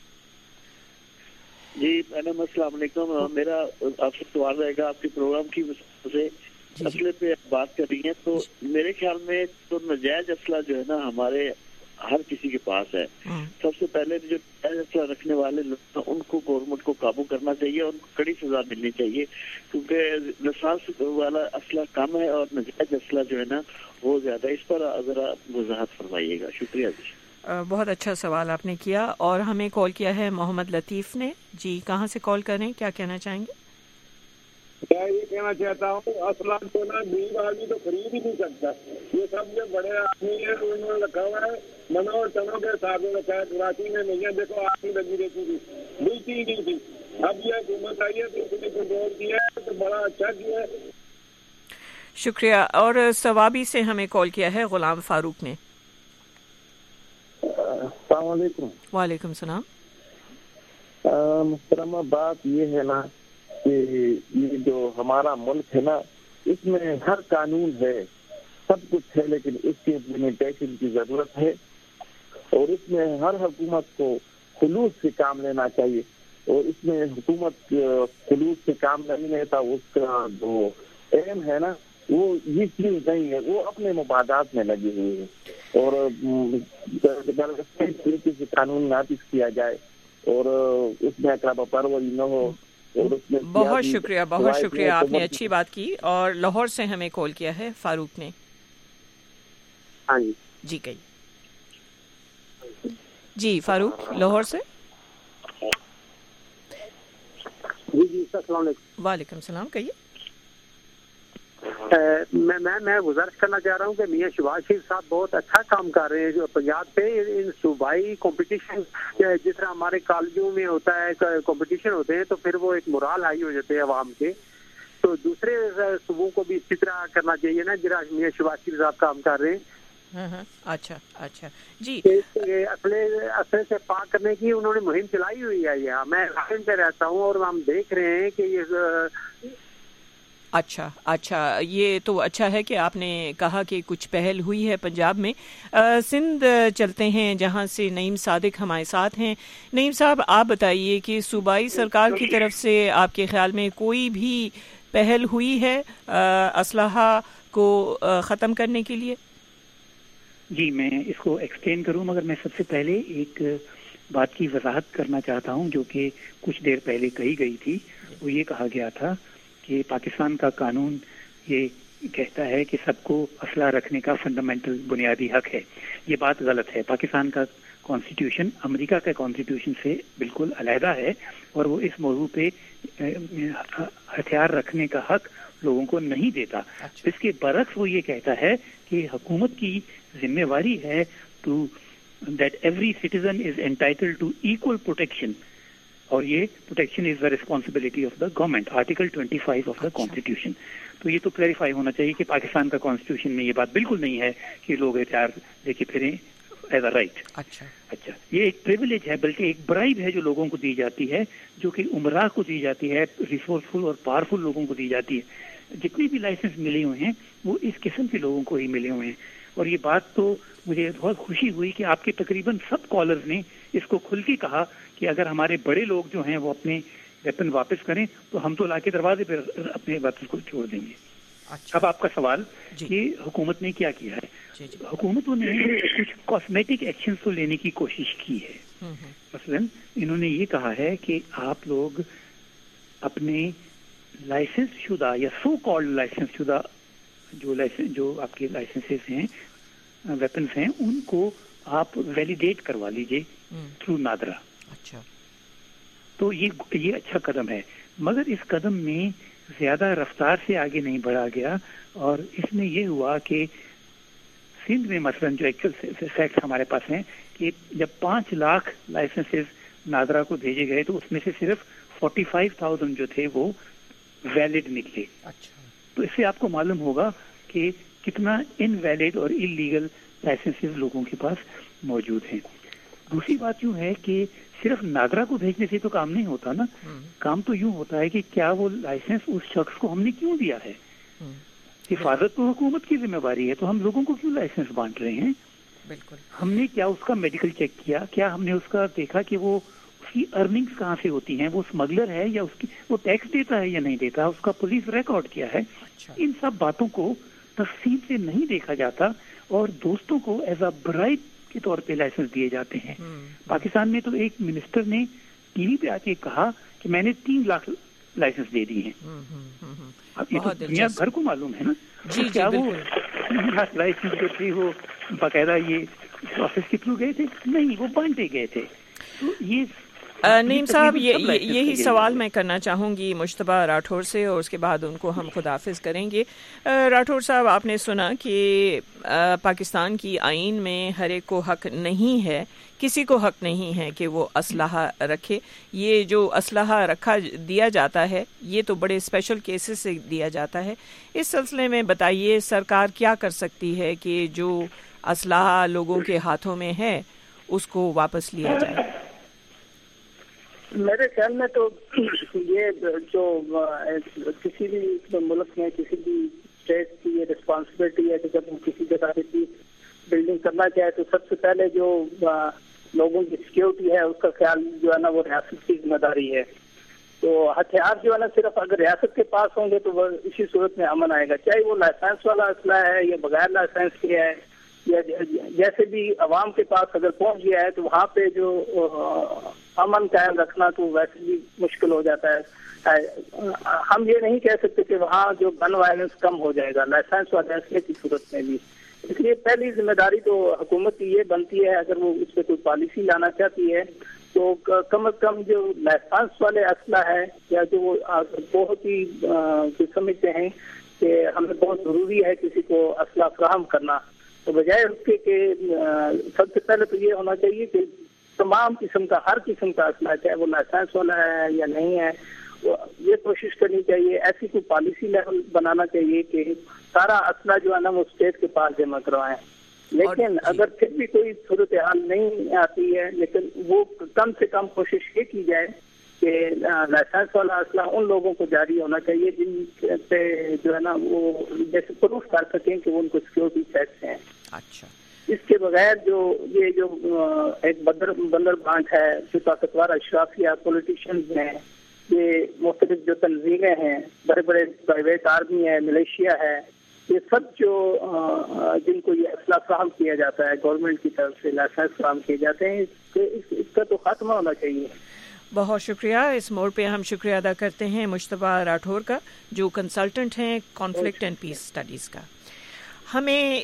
Speaker 19: جی میڈم السلام علیکم. میرا آپ سے سوال رہے گا آپ کے پروگرام کی وجہ سے اسلحے پہ بات کر رہی ہیں تو میرے خیال میں تو ناجائز اسلحہ جو ہے نا ہمارے ہر کسی کے پاس ہے. سب سے پہلے جو اسلحہ رکھنے والے لوگ ہیں ان کو گورنمنٹ کو قابو کرنا چاہیے اور ان کو کڑی سزا ملنی چاہیے, کیونکہ لائسنس والا اسلحہ کم ہے اور ناجائز اسلحہ جو ہے نا وہ زیادہ. اس پر ذرا وضاحت فرمائیے گا. شکریہ جی.
Speaker 2: بہت اچھا سوال آپ نے کیا, اور ہمیں کال کیا ہے محمد لطیف نے. جی کہاں سے کال کر رہے ہیں, کیا کہنا چاہیں گے؟
Speaker 20: میں یہ کہنا چاہتا ہوں اسلحہ تو نا غریب آدمی تو خرید ہی نہیں سکتا. یہ سب جو بڑے آدمی ہیں انہوں نے رکھا ہوا ہے منو اور تنوں کے ساتھ میں رکھا ہے. کراچی میں نہیں دیکھو آگ ہی لگی رہتی تھی, ملتی ہی نہیں تھی. اب یہ حکومت آئی ہے تو اس نے کنٹرول کیا ہے تو بڑا اچھا کیا ہے.
Speaker 2: شکریہ. اور ثوابی سے ہمیں کال کیا ہے غلام فاروق نے.
Speaker 21: السلام علیکم.
Speaker 2: وعلیکم السلام.
Speaker 21: محترمہ بات یہ ہے نا کہ یہ جو ہمارا ملک ہے نا اس میں ہر قانون ہے, سب کچھ ہے, لیکن اس کی امپلیمنٹیشن کی ضرورت ہے اور اس میں ہر حکومت کو خلوص سے کام لینا چاہیے. اور اس میں حکومت خلوص سے کام نہیں لیتا, اس کا جو ایم ہے نا وہ یہ چیز نہیں ہے, وہ اپنے مفادات میں لگی ہوئی ہے. اور طریقے سے قانون نافذ کیا جائے اور اس میں اقرب پروری نہ ہو.
Speaker 2: بہت شکریہ, بہت شکریہ, آپ نے اچھی بات کی. اور لاہور سے ہمیں کال کیا ہے فاروق نے.
Speaker 9: ہاں جی.
Speaker 2: جی کہیے. جی فاروق لاہور سے.
Speaker 9: جی السلام علیکم.
Speaker 2: وعلیکم السلام, کہیے.
Speaker 9: میں گزارش کرنا چاہ رہا ہوں کہ میاں شہباز شریف صاحب بہت اچھا کام کر رہے ہیں جو پنجاب پہ ان صوبائی کمپٹیشن جس طرح ہمارے کالجوں میں ہوتا ہے کمپٹیشن ہوتے ہیں تو پھر وہ ایک مورال ہائی ہو جاتے ہیں عوام کے, تو دوسرے صوبوں کو بھی اسی طرح کرنا چاہیے نا جس میاں شہباز شریف صاحب کام کر رہے ہیں.
Speaker 2: اچھا اچھا جی.
Speaker 9: اصل سے پاک کرنے کی انہوں نے مہم چلائی ہوئی ہے. یہاں میں راہن پہ رہتا ہوں اور ہم دیکھ رہے ہیں کہ یہ
Speaker 2: اچھا اچھا, یہ تو اچھا ہے کہ آپ نے کہا کہ کچھ پہل ہوئی ہے پنجاب میں. سندھ چلتے ہیں جہاں سے نعیم صادق ہمارے ساتھ ہیں. نعیم صاحب آپ بتائیے کہ صوبائی سرکار کی طرف سے آپ کے خیال میں کوئی بھی پہل ہوئی ہے اسلحہ کو ختم کرنے کے لیے؟
Speaker 5: جی میں اس کو ایکسپلین کروں, مگر میں سب سے پہلے ایک بات کی وضاحت کرنا چاہتا ہوں جو کہ کچھ دیر پہلے کہی گئی تھی. وہ یہ کہا گیا تھا کہ پاکستان کا قانون یہ کہتا ہے کہ سب کو اسلحہ رکھنے کا فنڈامنٹل بنیادی حق ہے. یہ بات غلط ہے. پاکستان کا کانسٹیٹیوشن امریکہ کے کانسٹیٹیوشن سے بالکل علیحدہ ہے اور وہ اس موضوع پہ ہتھیار رکھنے کا حق لوگوں کو نہیں دیتا. اس کے برعکس وہ یہ کہتا ہے کہ حکومت کی ذمہ داری ہے to that every citizen is entitled to equal protection, اور یہ protection is the responsibility of the government, article 25 of the constitution. تو یہ تو کلیریفائی ہونا چاہیے کہ پاکستان کا کانسٹیٹیوشن میں یہ بات بالکل نہیں ہے کہ لوگ ہتھیار لے کے پھریں ایز اے رائٹ. اچھا, یہ ایک پریویلیج ہے, بلکہ ایک برائب ہے جو لوگوں کو دی جاتی ہے, جو کہ عمرہ کو دی جاتی ہے, ریسورسفل اور پاورفل لوگوں کو دی جاتی ہے. جتنے بھی لائسنس ملے ہوئے ہیں وہ اس قسم کے لوگوں کو ہی ملے ہوئے ہیں. اور یہ بات تو مجھے بہت خوشی ہوئی کہ آپ کے تقریباً سب کالرز نے اس کو کھل کے کہا کہ اگر ہمارے بڑے لوگ جو ہیں وہ اپنے ویپن واپس کریں تو ہم تو لا کے دروازے پہ اپنے ویپن کو چھوڑ دیں گے. اب آپ کا سوال کہ حکومت نے کیا کیا ہے. حکومتوں نے کچھ کاسمیٹک ایکشن تو لینے کی کوشش کی ہے. مثلاً انہوں نے یہ کہا ہے کہ آپ لوگ اپنے لائسنس شدہ یا سو کالڈ لائسنس شدہ جو آپ کے لائسنسز ہیں ویپنس ہیں ان کو آپ ویلیڈیٹ کروا لیجئے تھرو نادرا.
Speaker 2: اچھا,
Speaker 5: تو یہ اچھا قدم ہے, مگر اس قدم میں زیادہ رفتار سے آگے نہیں بڑھا گیا. اور اس میں یہ ہوا کہ سندھ میں مثلاً جو ایکچوئل فیکٹس ہمارے پاس ہیں کہ جب 5 لاکھ لائسنسز نادرا کو بھیجے گئے تو اس میں سے صرف 45,000 جو تھے وہ ویلڈ نکلے.
Speaker 2: اچھا,
Speaker 5: تو اس سے آپ کو معلوم ہوگا کہ کتنا ان ویلڈ اور انلیگل لائسنسز لوگوں کے پاس موجود ہیں. دوسری بات یوں ہے کہ صرف نادرا کو بھیجنے سے تو کام نہیں ہوتا نا. کام تو یوں ہوتا ہے کہ کیا وہ لائسنس اس شخص کو ہم نے کیوں دیا ہے. حفاظت تو حکومت کی ذمہ داری ہے, تو ہم لوگوں کو کیوں لائسنس بانٹ رہے ہیں.
Speaker 2: بالکل,
Speaker 5: ہم نے کیا اس کا میڈیکل چیک کیا, کیا ہم نے اس کا دیکھا کہ وہ اس کی ارننگز کہاں سے ہوتی ہیں, وہ اسمگلر ہے یا اس کی وہ ٹیکس دیتا ہے یا نہیں دیتا, اس کا پولیس ریکارڈ کیا ہے. ان سب باتوں کو تفصیل سے نہیں دیکھا جاتا اور دوستوں کو ایز اے برائٹ کے طور پہ لائسنس دیے جاتے ہیں. پاکستان میں تو ایک منسٹر نے ٹی وی پہ آ کے کہا کہ میں نے 3 لاکھ لائسنس دے دی ہیں. اب یہ تو دنیا بھر کو معلوم ہے نا. کیا وہ 3 لاکھ لائسنس جو تھے وہ باقاعدہ یہ پروسیس کے تھرو گئے تھے؟ نہیں، وہ بانٹے گئے تھے. تو یہ
Speaker 2: نعیم صاحب یہی سوال میں کرنا چاہوں گی مجتبیٰ راٹھور سے، اور اس کے بعد ان کو ہم خداحافظ کریں گے. راٹھور صاحب، آپ نے سنا کہ پاکستان کی آئین میں ہر ایک کو حق نہیں ہے، کسی کو حق نہیں ہے کہ وہ اسلحہ رکھے. یہ جو اسلحہ دیا جاتا ہے یہ تو بڑے اسپیشل کیسز سے دیا جاتا ہے. اس سلسلے میں بتائیے سرکار کیا کر سکتی ہے کہ جو اسلحہ لوگوں کے ہاتھوں میں ہے اس کو واپس لیا جائے؟
Speaker 18: میرے خیال میں تو یہ جو کسی بھی ملک میں کسی بھی اسٹیٹ کی یہ رسپانسبلٹی ہے کہ جب وہ کسی جگہ کی بلڈنگ کرنا چاہے تو سب سے پہلے جو لوگوں کی سیکیورٹی ہے اس کا خیال جو ہے نا وہ ریاست کی ذمہ داری ہے. تو ہتھیار جو ہے نا صرف اگر ریاست کے پاس ہوں گے تو وہ اسی صورت میں امن آئے گا، چاہے وہ لائسنس والا اسلحہ ہے یا بغیر لائسنس کے ہے، یا جیسے بھی عوام کے پاس اگر پہنچ گیا ہے تو وہاں پہ جو امن قائم رکھنا تو ویسے بھی مشکل ہو جاتا ہے. ہم یہ نہیں کہہ سکتے کہ وہاں جو گن وائلنس کم ہو جائے گا لائسنس والے فیصلے کی صورت میں بھی. اس لیے پہلی ذمہ داری تو حکومت کی یہ بنتی ہے اگر وہ اس پہ کوئی پالیسی لانا چاہتی ہے تو کم از کم جو لائسنس والے اسلحہ ہے یا جو وہ بہت ہی سمجھتے ہیں کہ ہمیں بہت ضروری ہے کسی کو اسلحہ فراہم کرنا، تو بجائے اس کے کہ سب سے پہلے تو یہ ہونا چاہیے کہ تمام قسم کا ہر قسم کا اسلحہ چاہے وہ لائسنس والا ہے یا نہیں ہے یہ کوشش کرنی چاہیے. ایسی کوئی پالیسی لیول بنانا چاہیے کہ سارا اسلحہ جو ہے نا وہ اسٹیٹ کے پاس جمع کروائیں. لیکن اگر پھر بھی کوئی صورتحال نہیں آتی ہے لیکن وہ کم سے کم کوشش یہ کی جائے کہ لائسنس والا اسلحہ ان لوگوں کو جاری ہونا چاہیے جن سے جو ہے نا وہ جیسے پروف کر سکیں کہ ان کو سیکورٹی سیٹس ہیں.
Speaker 2: اچھا،
Speaker 18: اس کے بغیر یہ جو ایک بندر بانٹ ہے جو طاقتور اشرافیہ پولیٹیشینز ہیں، یہ مختلف جو تنظیمیں ہیں، بڑے بڑے پرائیویٹ آرمی ہے، ملیشیا ہے، یہ سب جو جن کو یہ اسلحہ فراہم کیا جاتا ہے گورنمنٹ کی طرف سے لائسنس فراہم کیے جاتے ہیں، اس کا تو خاتمہ ہونا چاہیے.
Speaker 2: بہت شکریہ. اس موڑ پہ ہم شکریہ ادا کرتے ہیں مجتبیٰ راٹھور کا جو کنسلٹنٹ ہیں کانفلکٹ اینڈ پیس اسٹڈیز کا. ہمیں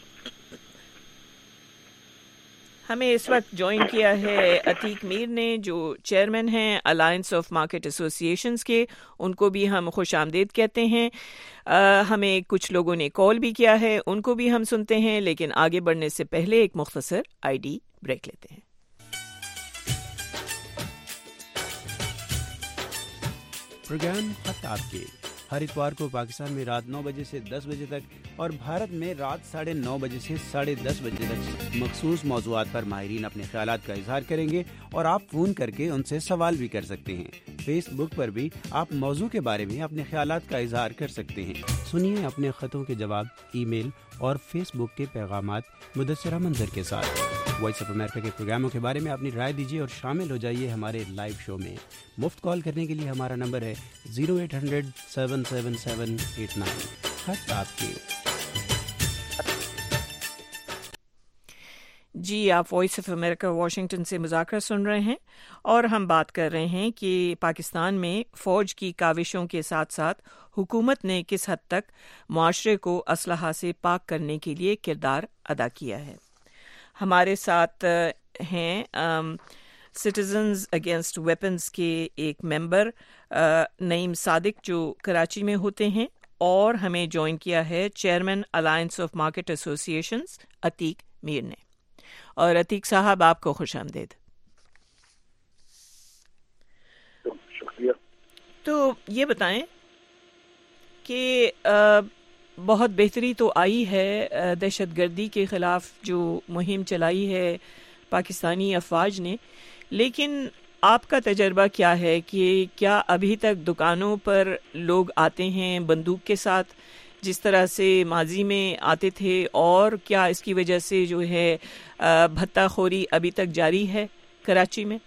Speaker 2: اس وقت جوائن کیا ہے عتیق میر نے جو چیئرمین ہیں الائنس آف مارکیٹ ایسوسیشنز کے. ان کو بھی ہم خوش آمدید کہتے ہیں. ہمیں کچھ لوگوں نے کال بھی کیا ہے، ان کو بھی ہم سنتے ہیں، لیکن آگے بڑھنے سے پہلے ایک مختصر آئی ڈی بریک لیتے ہیں.
Speaker 1: پروگرام خط آپ کے ہر اتوار کو پاکستان میں رات 9 بجے سے 10 بجے تک اور بھارت میں رات 9:30 بجے سے 10:30 بجے تک مخصوص موضوعات پر ماہرین اپنے خیالات کا اظہار کریں گے اور آپ فون کر کے ان سے سوال بھی کر سکتے ہیں. فیس بک پر بھی آپ موضوع کے بارے میں اپنے خیالات کا اظہار کر سکتے ہیں. سنیے اپنے خطوں کے جواب ای میل اور فیس بک کے پیغامات مدثرہ منظر کے ساتھ. وائس آف امریکہ کے پروگراموں کے بارے میں اپنی رائے دیجیے اور شامل ہو جائیے ہمارے لائیو شو میں. مفت کال کرنے کے لیے ہمارا نمبر ہے 0800-777-89. خط آپ کے.
Speaker 2: جی، آپ وائس آف امریکہ واشنگٹن سے مذاکرہ سن رہے ہیں اور ہم بات کر رہے ہیں کہ پاکستان میں فوج کی کاوشوں کے ساتھ ساتھ حکومت نے کس حد تک معاشرے کو اسلحہ سے پاک کرنے کے لیے کردار ادا کیا ہے. ہمارے ساتھ ہیں سٹیزنز اگینسٹ ویپنز کے ایک ممبر نعیم صادق جو کراچی میں ہوتے ہیں، اور ہمیں جوائن کیا ہے chairman alliance of market associations Atiq Mir نے. اور عتیق صاحب آپ کو خوش آمدید.
Speaker 22: شکریہ.
Speaker 2: تو یہ بتائیں کہ بہت بہتری تو آئی ہے دہشت گردی کے خلاف جو مہم چلائی ہے پاکستانی افواج نے، لیکن آپ کا تجربہ کیا ہے کہ کیا ابھی تک دکانوں پر لوگ آتے ہیں بندوق کے ساتھ جس طرح سے ماضی میں آتے تھے، اور کیا اس کی وجہ سے جو ہے بھتہ خوری ابھی تک جاری ہے کراچی میں؟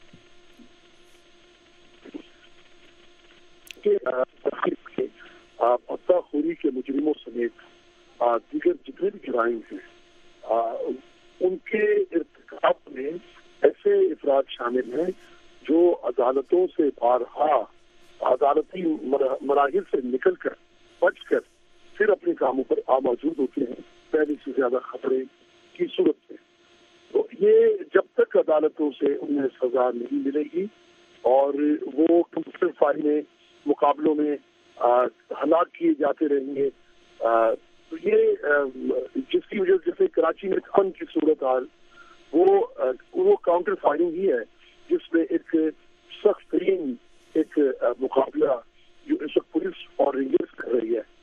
Speaker 22: بھتہ خوری کے مجرموں سمیت دیگر جتنے بھی جرائم ہیں ان کے ارتکاب میں ایسے افراد شامل ہیں جو عدالتوں سے بارہا عدالتی مراحل سے نکل کر بچ کر پھر اپنے کاموں پر موجود ہوتے ہیں پہلے سے زیادہ خطرے کی صورت میں. تو یہ جب تک عدالتوں سے انہیں سزا نہیں ملے گی اور وہ کمپیوٹر فائل میں مقابلوں میں ہلاک کیے جاتے رہیں گے, تو یہ جس کی وجہ سے کراچی میں امن کی صورت حال وہ کاؤنٹر فائرنگ ہی ہے جس میں ایک سخت ترین ایک مقابلہ جو اس وقت پولیس اور رینجرز کر رہی ہے.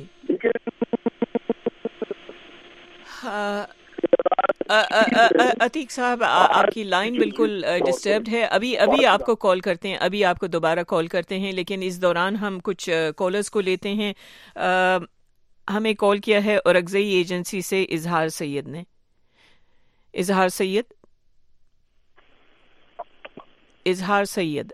Speaker 2: عتیق صاحب آپ کی لائن بالکل ڈسٹربڈ ہے. ابھی آپ کو کال کرتے ہیں, ابھی آپ کو دوبارہ کال کرتے ہیں, لیکن اس دوران ہم کچھ کالرز کو لیتے ہیں. ہمیں کال کیا ہے اورگزئی ایجنسی سے اظہار سید نے. اظہار سید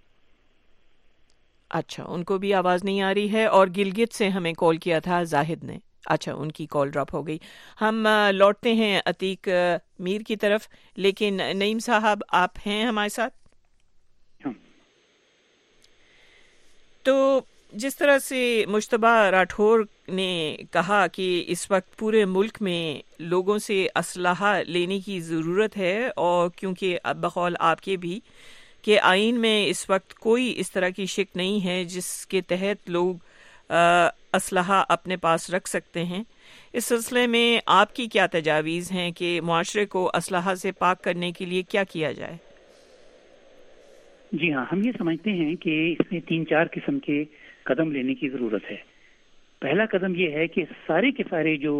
Speaker 2: اچھا, ان کو بھی آواز نہیں آ رہی ہے. اور گلگت سے ہمیں کال کیا تھا زاہد نے. اچھا, ان کی کال ڈراپ ہو گئی. ہم لوٹتے ہیں عتیق میر کی طرف, لیکن نعیم صاحب آپ ہیں ہمارے ساتھ؟ تو جس طرح سے مجتبیٰ راٹھور نے کہا کہ اس وقت پورے ملک میں لوگوں سے اسلحہ لینے کی ضرورت ہے, اور کیونکہ بقول آپ کے بھی کہ آئین میں اس وقت کوئی اس طرح کی شک نہیں ہے جس کے تحت لوگ اسلحہ اپنے پاس رکھ سکتے ہیں, اس سلسلے میں آپ کی کیا تجاویز ہیں کہ معاشرے کو اسلحہ سے پاک کرنے کے لیے کیا کیا جائے؟
Speaker 5: جی ہاں, ہم یہ سمجھتے ہیں کہ اس میں 3-4 قسم کے قدم لینے کی ضرورت ہے. پہلا قدم یہ ہے کہ سارے کے سارے جو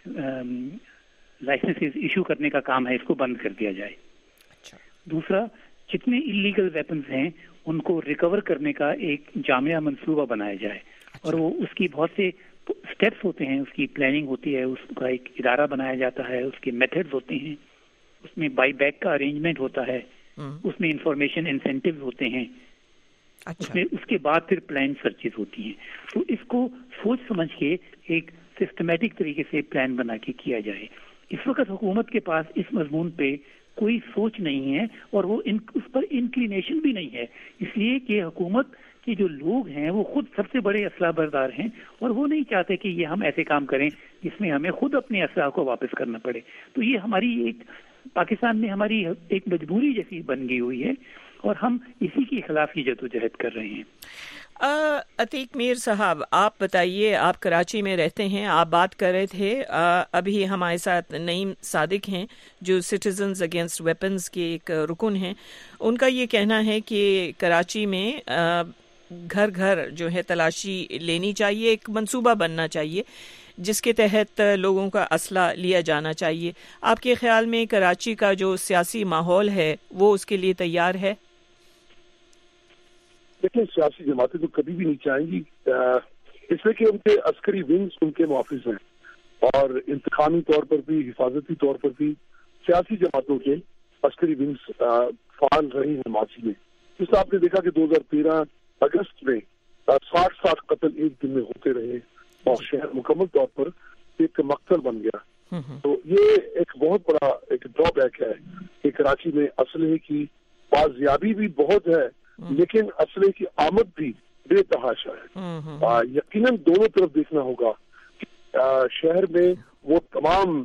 Speaker 5: لائسنسز ایشو کرنے کا کام ہے اس کو بند کر دیا جائے. دوسرا, جتنے انلیگل ویپنز ہیں ان کو ریکور کرنے کا ایک جامع منصوبہ بنایا جائے, اور وہ اس کی بہت سے سٹیپس ہوتے ہیں, اس کی پلاننگ ہوتی ہے, اس کا ایک ادارہ بنایا جاتا ہے, اس کے میتھڈز ہوتے ہیں, اس میں بائی بیک کا ارینجمنٹ ہوتا ہے, اس میں انفارمیشن انسینٹیوز ہوتے ہیں, اس میں اس کے بعد پھر پلان سرچز ہوتی ہیں. تو اس کو سوچ سمجھ کے ایک سسٹمیٹک طریقے سے پلان بنا کے کیا جائے. اس وقت حکومت کے پاس اس مضمون پہ کوئی سوچ نہیں ہے, اور وہ اس پر انکلینیشن بھی نہیں ہے, اس لیے کہ حکومت کے جو لوگ ہیں وہ خود سب سے بڑے اسلحہ بردار ہیں, اور وہ نہیں چاہتے کہ یہ ہم ایسے کام کریں جس میں ہمیں خود اپنے اسلحہ کو واپس کرنا پڑے. تو یہ ہماری ایک پاکستان میں ہماری ایک مجبوری جیسی بن گئی ہوئی ہے, اور ہم اسی کے خلاف یہ جدوجہد کر رہے ہیں.
Speaker 2: عتیق میر صاحب, آپ بتائیے, آپ کراچی میں رہتے ہیں, آپ بات کر رہے تھے, ابھی ہمارے ساتھ نعیم صادق ہیں جو سٹیزنز اگینسٹ ویپنز کے ایک رکن ہیں. ان کا یہ کہنا ہے کہ کراچی میں گھر گھر جو ہے تلاشی لینی چاہیے, ایک منصوبہ بننا چاہیے جس کے تحت لوگوں کا اسلحہ لیا جانا چاہیے. آپ کے خیال میں کراچی کا جو سیاسی ماحول ہے وہ اس کے لیے تیار ہے؟
Speaker 22: دیکھیں, سیاسی جماعتیں تو کبھی بھی نہیں چاہیں گی, اس لیے کہ ان کے عسکری ونگز ان کے محافظ ہیں, اور انتقامی طور پر بھی حفاظتی طور پر بھی سیاسی جماعتوں کے عسکری ونگز فعال رہے ہیں ماضی میں. جس آپ نے دیکھا کہ 2013 اگست میں 60 قتل ایک دن میں ہوتے رہے, اور شہر مکمل طور پر ایک مقتل بن گیا. تو یہ ایک بہت بڑا ایک ڈرا بیک ہے کہ کراچی میں اسلحے کی بازیابی بھی بہت ہے, لیکن اسلحے کی آمد بھی بے تحاشا ہے. یقیناً دونوں طرف دیکھنا ہوگا. شہر میں وہ تمام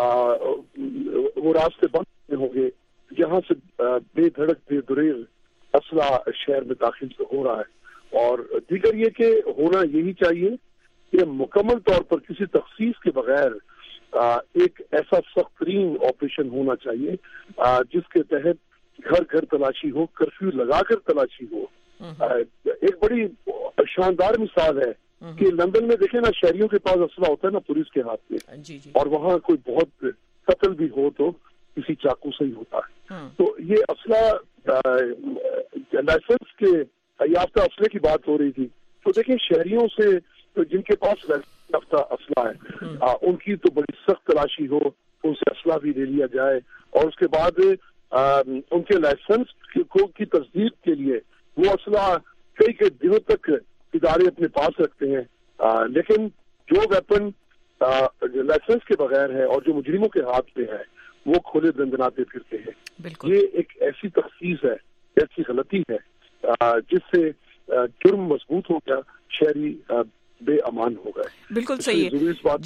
Speaker 22: وہ راستے بند ہوں گے جہاں سے بے دھڑک بے دریغ اسلحہ شہر میں داخل ہو رہا ہے, اور دیگر یہ کہ ہونا یہی چاہیے کہ مکمل طور پر کسی تخصیص کے بغیر ایک ایسا سخت ترین آپریشن ہونا چاہیے جس کے تحت گھر گھر تلاشی ہو, کرفیو لگا کر تلاشی ہو. ایک بڑی شاندار مثال ہے کہ لندن میں دیکھیں نا, شہریوں کے پاس اسلحہ ہوتا ہے نا پولیس کے ہاتھ میں, اور وہاں کوئی بہت قتل بھی ہو تو کسی چاقو سے ہی ہوتا ہے. تو یہ اسلحہ لائسنس کے یافتہ اسلحے کی بات ہو رہی تھی, تو دیکھیں شہریوں سے جن کے پاس یافتہ اسلحہ ہے ان کی تو بڑی سخت تلاشی ہو, ان سے اسلحہ بھی لے لیا جائے, اور اس کے بعد ان کے لائسنس کی تصدیق کے لیے وہ اسلحہ کئی دنوں تک ادارے اپنے پاس رکھتے ہیں. لیکن جو ویپن لائسنس کے بغیر ہے اور جو مجرموں کے ہاتھ میں ہے وہ کھلے دندناتے پھرتے ہیں. یہ ایک ایسی تخصیص ہے, ایسی غلطی ہے جس سے جرم مضبوط ہو گیا, شہری بے امان ہو گئے.
Speaker 2: بالکل صحیح ہے.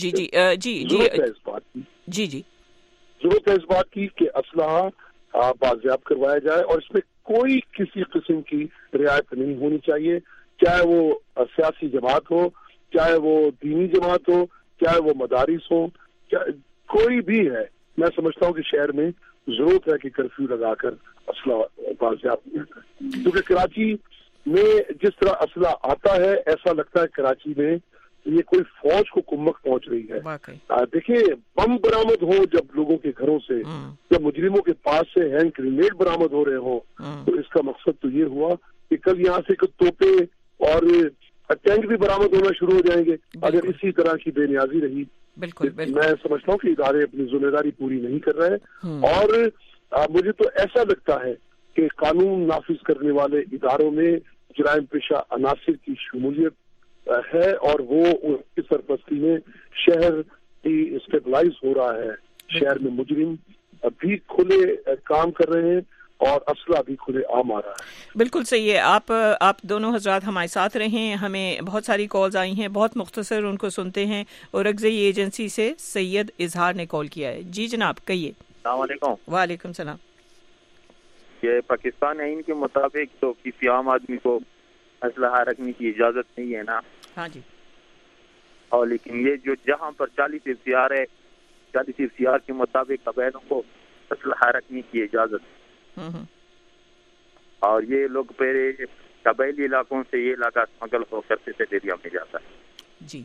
Speaker 22: ضرورت ہے اس بات کی کہ اسلحہ بازیاب کروایا جائے, اور اس میں کوئی کسی قسم کی رعایت نہیں ہونی چاہیے, چاہے وہ سیاسی جماعت ہو, چاہے وہ دینی جماعت ہو, چاہے وہ مدارس ہو, کوئی بھی ہے. میں سمجھتا ہوں کہ شہر میں ضرورت ہے کہ کرفیو لگا کر اسلحہ بازیاب کیا جائے, کیونکہ کراچی میں جس طرح اسلحہ آتا ہے ایسا لگتا ہے کراچی میں یہ کوئی فوج کو کمک پہنچ رہی ہے. دیکھیں, بم برآمد ہو جب لوگوں کے گھروں سے, جب مجرموں کے پاس سے ہینڈ گرینیڈ برآمد ہو رہے ہوں, تو اس کا مقصد تو یہ ہوا کہ کل یہاں سے توپے اور ٹینک بھی برآمد ہونا شروع ہو جائیں گے اگر اسی طرح کی بے نیازی رہی. میں سمجھتا ہوں کہ ادارے اپنی ذمہ داری پوری نہیں کر رہے, اور مجھے تو ایسا لگتا ہے کہ قانون نافذ کرنے والے اداروں میں جرائم پیشہ عناصر کی شمولیت ہے, اور وہ ان کی سرپرستی میں شہر بھی اسٹیبلائز ہو رہا ہے. شہر میں مجرم بھی کھلے کام کر رہے ہیں اور اسلحہ بھی کھلے عام آ رہا ہے.
Speaker 2: بالکل صحیح ہے. آپ دونوں حضرات ہمارے ساتھ رہیں. ہمیں بہت ساری کالز آئی ہیں, بہت مختصر ان کو سنتے ہیں. اور اورگزئی ایجنسی سے سید اظہار نے کال کیا ہے. جی جناب کہیے.
Speaker 3: السلام علیکم.
Speaker 2: وعلیکم السلام.
Speaker 3: یہ پاکستان آئین کے مطابق تو کسی عام آدمی کو اسلحہ رکھنے کی اجازت نہیں ہے نا.
Speaker 2: ہاں جی.
Speaker 3: اور لیکن یہ جو جہاں پر 40 اختیار ہے, 40 اختیار کے مطابق قبائلوں کو اسلحہ رکھنے کی اجازت ہے. اور یہ لوگ پہلے قبائلی علاقوں سے یہ علاقہ اسمگل ہو کر سے دریا میں جاتا ہے.
Speaker 2: جی.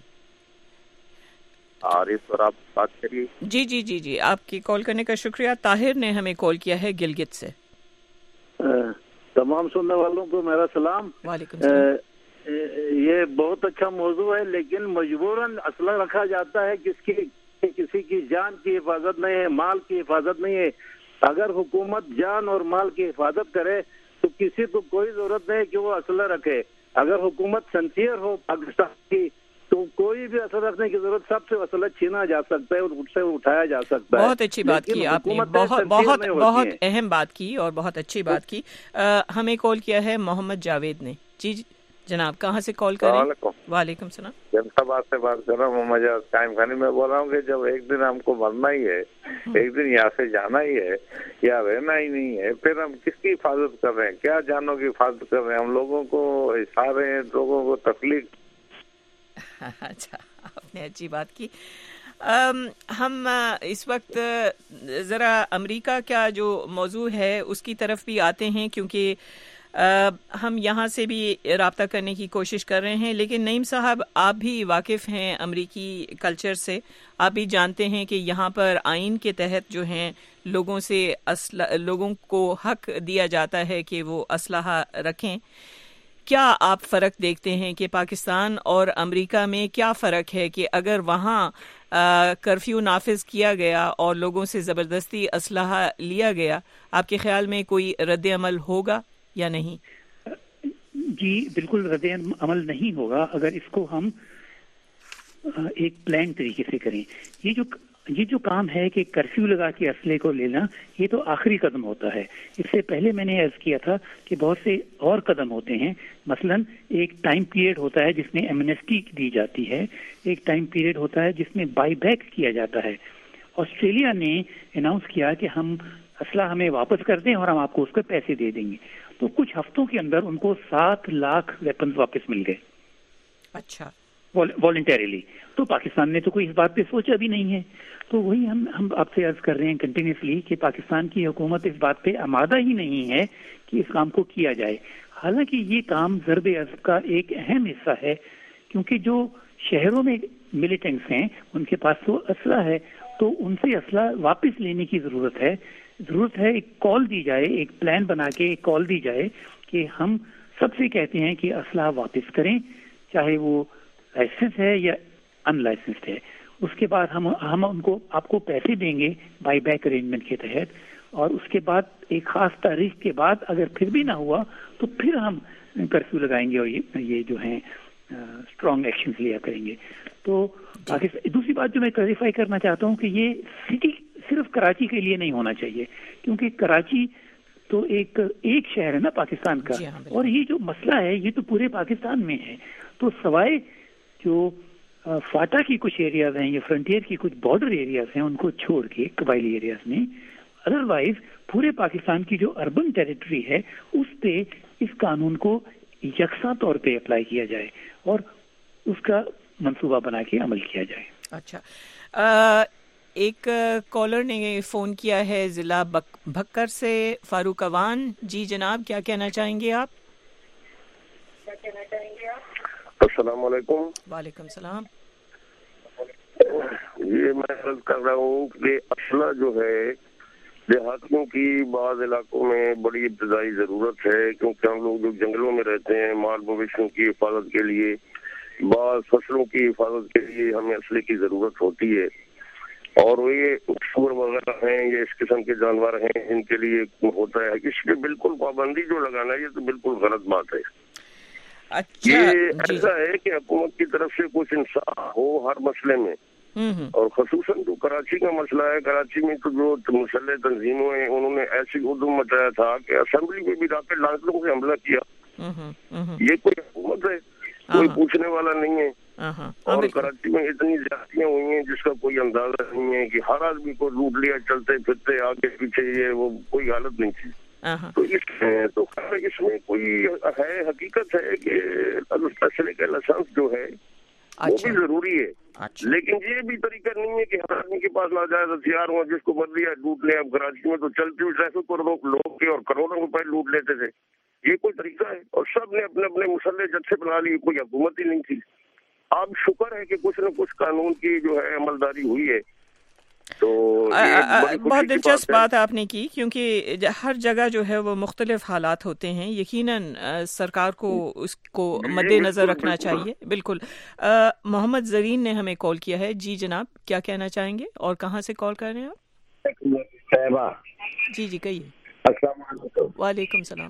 Speaker 3: اور اس پر آپ بات کریے.
Speaker 2: جی جی جی جی آپ کی کال کرنے کا شکریہ. طاہر نے ہمیں کال کیا ہے گلگت سے.
Speaker 6: تمام سننے والوں کو میرا سلام.
Speaker 2: وعلیکم السلام.
Speaker 6: یہ بہت اچھا موضوع ہے, لیکن مجبوراً اسلحہ رکھا جاتا ہے کسی کی جان کی حفاظت نہیں ہے, مال کی حفاظت نہیں ہے. اگر حکومت جان اور مال کی حفاظت کرے تو کسی کو کوئی ضرورت نہیں کہ وہ اسلحہ رکھے. اگر حکومت سنسیئر ہو پاکستان کی تو کوئی بھی اسلحہ رکھنے کی ضرورت, سب سے اسلحہ چھینا جا سکتا ہے اور اس سے اٹھایا جا سکتا ہے.
Speaker 2: بہت اچھی بات کی آپ نے, بہت اہم بات کی اور بہت اچھی بات کی. ہمیں کال کیا ہے محمد جاوید نے. جی جناب کہاں سے کال کر رہے ہیں؟ وعلیکم السلام.
Speaker 3: جمشید سے بات کر رہا ہوں. محمد قائم خانی میں بول رہا ہوں کہ جب ایک دن ہم کو مرنا ہی ہے, ایک دن یہاں سے جانا ہی ہے یا رہنا ہی نہیں ہے, پھر ہم کس کی حفاظت کر رہے ہیں؟ کیا جانوں کی حفاظت کر رہے ہیں؟ ہم لوگوں کو ہنسا رہے ہیں, لوگوں کو تکلیف.
Speaker 2: اچھا آپ نے اچھی بات کی. ہم اس وقت ذرا امریکہ کا جو موضوع ہے اس کی طرف بھی آتے ہیں, کیونکہ ہم یہاں سے بھی رابطہ کرنے کی کوشش کر رہے ہیں. لیکن نعیم صاحب آپ بھی واقف ہیں امریکی کلچر سے, آپ بھی جانتے ہیں کہ یہاں پر آئین کے تحت جو ہیں لوگوں کو حق دیا جاتا ہے کہ وہ اسلحہ رکھیں. کیا آپ فرق دیکھتے ہیں کہ پاکستان اور امریکہ میں کیا فرق ہے کہ اگر وہاں کرفیو نافذ کیا گیا اور لوگوں سے زبردستی اسلحہ لیا گیا, آپ کے خیال میں کوئی رد عمل ہوگا یا نہیں؟
Speaker 5: جی بالکل رد عمل نہیں ہوگا اگر اس کو ہم ایک پلان طریقے سے کریں. یہ جو کام ہے کہ کرفیو لگا کے اسلحے کو لینا, یہ تو آخری قدم ہوتا ہے. اس سے پہلے میں نے عرض کیا تھا کہ بہت سے اور قدم ہوتے ہیں. مثلا ایک ٹائم پیریڈ ہوتا ہے جس میں ایمنسٹی دی جاتی ہے, ایک ٹائم پیریڈ ہوتا ہے جس میں بائی بیک کیا جاتا ہے. آسٹریلیا نے اناؤنس کیا کہ ہم اسلحہ ہمیں واپس کر دیں اور ہم آپ کو اس کے پیسے دے دیں گے. تو کچھ ہفتوں کے اندر ان کو 7 لاکھ ویپنز واپس مل گئے.
Speaker 2: اچھا.
Speaker 5: والنٹریلی. تو پاکستان نے تو کوئی اس بات پہ سوچا بھی نہیں ہے. تو وہی ہم آپ سے عرض کر رہے ہیں کنٹینیوسلی کہ پاکستان کی حکومت اس بات پہ آمادہ ہی نہیں ہے کہ اس کام کو کیا جائے. حالانکہ یہ کام ضرب عضب کا ایک اہم حصہ ہے, کیونکہ جو شہروں میں ملیٹنٹس ہیں ان کے پاس تو اسلحہ ہے, تو ان سے اسلحہ واپس لینے کی ضرورت ہے. ایک کال دی جائے, ایک پلان بنا کے ایک کال دی جائے کہ ہم سب سے کہتے ہیں کہ اسلحہ واپس کریں, چاہے وہ لائسنس ہے یا ان لائسنسڈ ہے. اس کے بعد ہم ان کو آپ کو پیسے دیں گے بائی بیک ارینجمنٹ کے تحت, اور اس کے بعد ایک خاص تاریخ کے بعد اگر پھر بھی نہ ہوا تو پھر ہم کرفیو لگائیں گے اور یہ جو ہیں اسٹرانگ ایکشنز لیا کریں گے. تو دوسری بات جو میں کلیریفائی کرنا چاہتا ہوں کہ یہ सिर्फ कराची के लिए नहीं होना चाहिए, क्योंकि कराची तो एक शहर है ना पाकिस्तान का, और ये जो मसला है ये तो पूरे पाकिस्तान में है। तो सवाए जो फाटा की कुछ एरियाज हैं, ये फ्रंटियर की कुछ बॉर्डर एरियाज हैं, उनको छोड़ के कबायली एरियाज में, अदरवाइज पूरे पाकिस्तान की जो अर्बन टेरिटरी है उस पे इस कानून को यकसा तौर पे अप्लाई किया जाए और उसका मंसूबा बना के अमल किया जाए।
Speaker 2: अच्छा, एक कॉलर ने फ़ोन किया है ज़िला भक्कर से, फारूक अवान जी। जनाब, क्या कहना चाहेंगे आप?
Speaker 8: अस्सलाम वालेकुम।
Speaker 2: वालेकुम सलाम।
Speaker 8: ये मैं अर्ज कर रहा हूँ कि असला जो है देहातियों की बाज़ इलाकों में बड़ी इब्तदाई ज़रूरत है, क्योंकि हम लोग जो जंगलों में रहते हैं माल मवेशियों की हिफाजत के लिए, बाज़ फसलों की हिफाजत के लिए हमें असले की ज़रूरत होती है। और ये सूअर वगैरह हैं, ये इस किस्म के जानवर हैं, इनके लिए होता है कि इस पे बिल्कुल पाबंदी जो लगाना है ये तो बिल्कुल गलत बात है।
Speaker 2: अच्छा,
Speaker 8: ये ऐसा है कि हुकूमत की तरफ से कुछ इंसाफ हो हर मसले में, और खसूसन जो कराची का मसला है, कराची में तो जो मुसल्लह तंजीमों हैं उन्होंने ऐसी उद्यम मचाया था कि असेंबली में भी रॉकेट लॉन्चरों से हमला किया। ये कोई हुकूमत है, कोई पूछने वाला नहीं है। और कराची में इतनी ज्यादतियां हुई हैं जिसका कोई अंदाजा नहीं है कि हर आदमी को लूट लिया, चलते फिरते आगे पीछे, ये वो कोई हालत नहीं थी। तो इसमें कोई है, हकीकत है कि असले का लाइसेंस जो है वो भी जरूरी है। लेकिन ये भी तरीका नहीं है कि हर आदमी के पास नाजायज हथियार हो, जिसको मर्जी है लूट ले। अब कराची में तो चलती हुई ट्रैफिक पर लोग के और करोड़ों रुपए लूट लेते थे। ये कोई तरीका है? और सब ने अपने अपने मुसल्ले जत्थे बना लिए, कोई हुकूमत ही नहीं थी। अब शुक्र है कि कुछ न कुछ कानून की जो है अमलदारी हुई है। तो
Speaker 2: बहुत दिलचस्प बात आपने की, क्योंकि हर जगह जो है वो मुख्तलिफ हालात होते हैं। यकीनन सरकार को उसको मद्देनजर रखना चाहिए। बिल्कुल। मोहम्मद जरीन ने हमें कॉल किया है। जी जनाब, क्या कहना चाहेंगे और कहाँ से कॉल कर रहे हैं आप? जी जी कहिए। वालेकुम सलाम।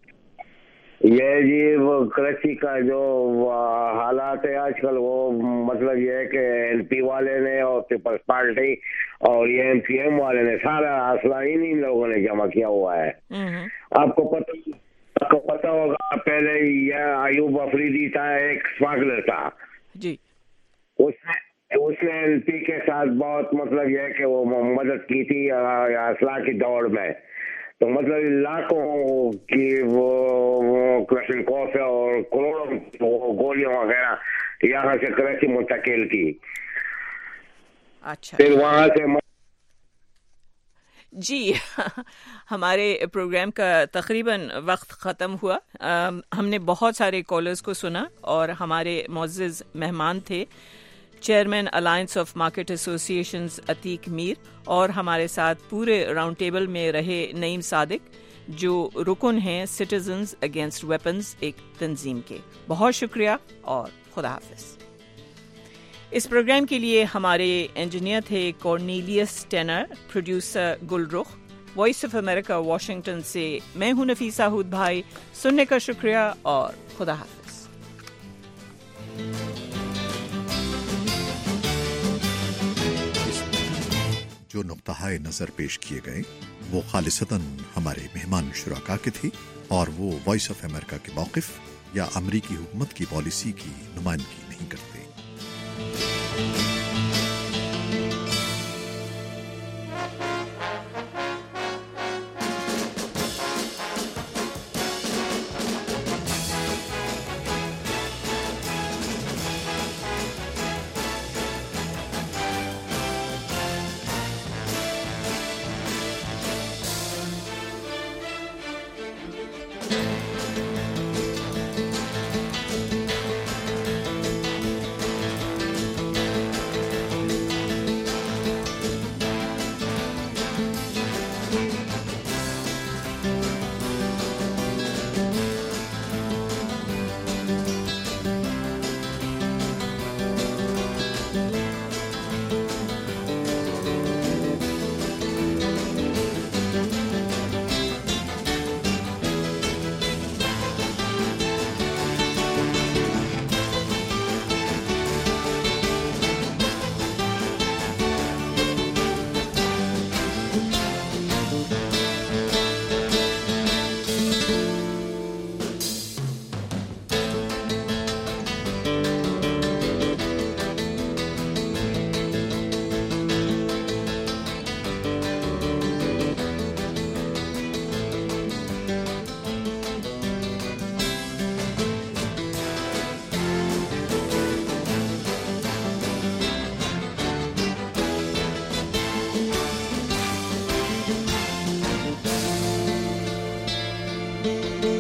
Speaker 8: ये जी वो कराची का जो हालात है आजकल, वो मतलब ये है कि एनपी वाले ने और पीपल्स पार्टी और ये एमपीएम वाले ने सारा असला इन लोगों ने जमा किया हुआ है। आपको पता होगा, पहले यह अयूब अफरीदी था, एक स्मगलर था
Speaker 2: जी।
Speaker 8: उसने एनपी के साथ बहुत मतलब यह है कि वो मदद की थी असला की दौड़ में। तो मतलब लाखों की वो क्लशनकोफ और करोड़ों गोलियां वगैरह यहाँ से कराची मुंतकिल की।
Speaker 2: अच्छा,
Speaker 8: फिर वहाँ से
Speaker 2: जी हमारे प्रोग्राम का तकरीबन वक्त ख़त्म हुआ। हमने बहुत सारे कॉलर्स को सुना और हमारे मुअज़्ज़िज़ मेहमान थे chairman alliance of market associations Atiq Mir, और हमारे साथ पूरे राउंड टेबल में रहे नईम सादिक, जो रुकन हैं सिटीजन्स अगेंस्ट वेपन्स एक तंजीम के। बहुत शुक्रिया और खुदा हाफिज। इस प्रोग्राम के लिए हमारे इंजीनियर थे Cornelius Tanner, producer Gulrukh. Voice of America Washington से मैं हूं नफीसा हूद भाई। सुनने का शुक्रिया और खुदा हाफिज।
Speaker 7: जो नुक्ता-ए नज़र पेश किए गए वो खालिसतन हमारे मेहमान शुराका के थे और वो वॉइस ऑफ अमेरिका के मौक़िफ़ या अमरीकी हुकूमत की पॉलिसी की नुमाइंदगी नहीं करते।
Speaker 11: हैं।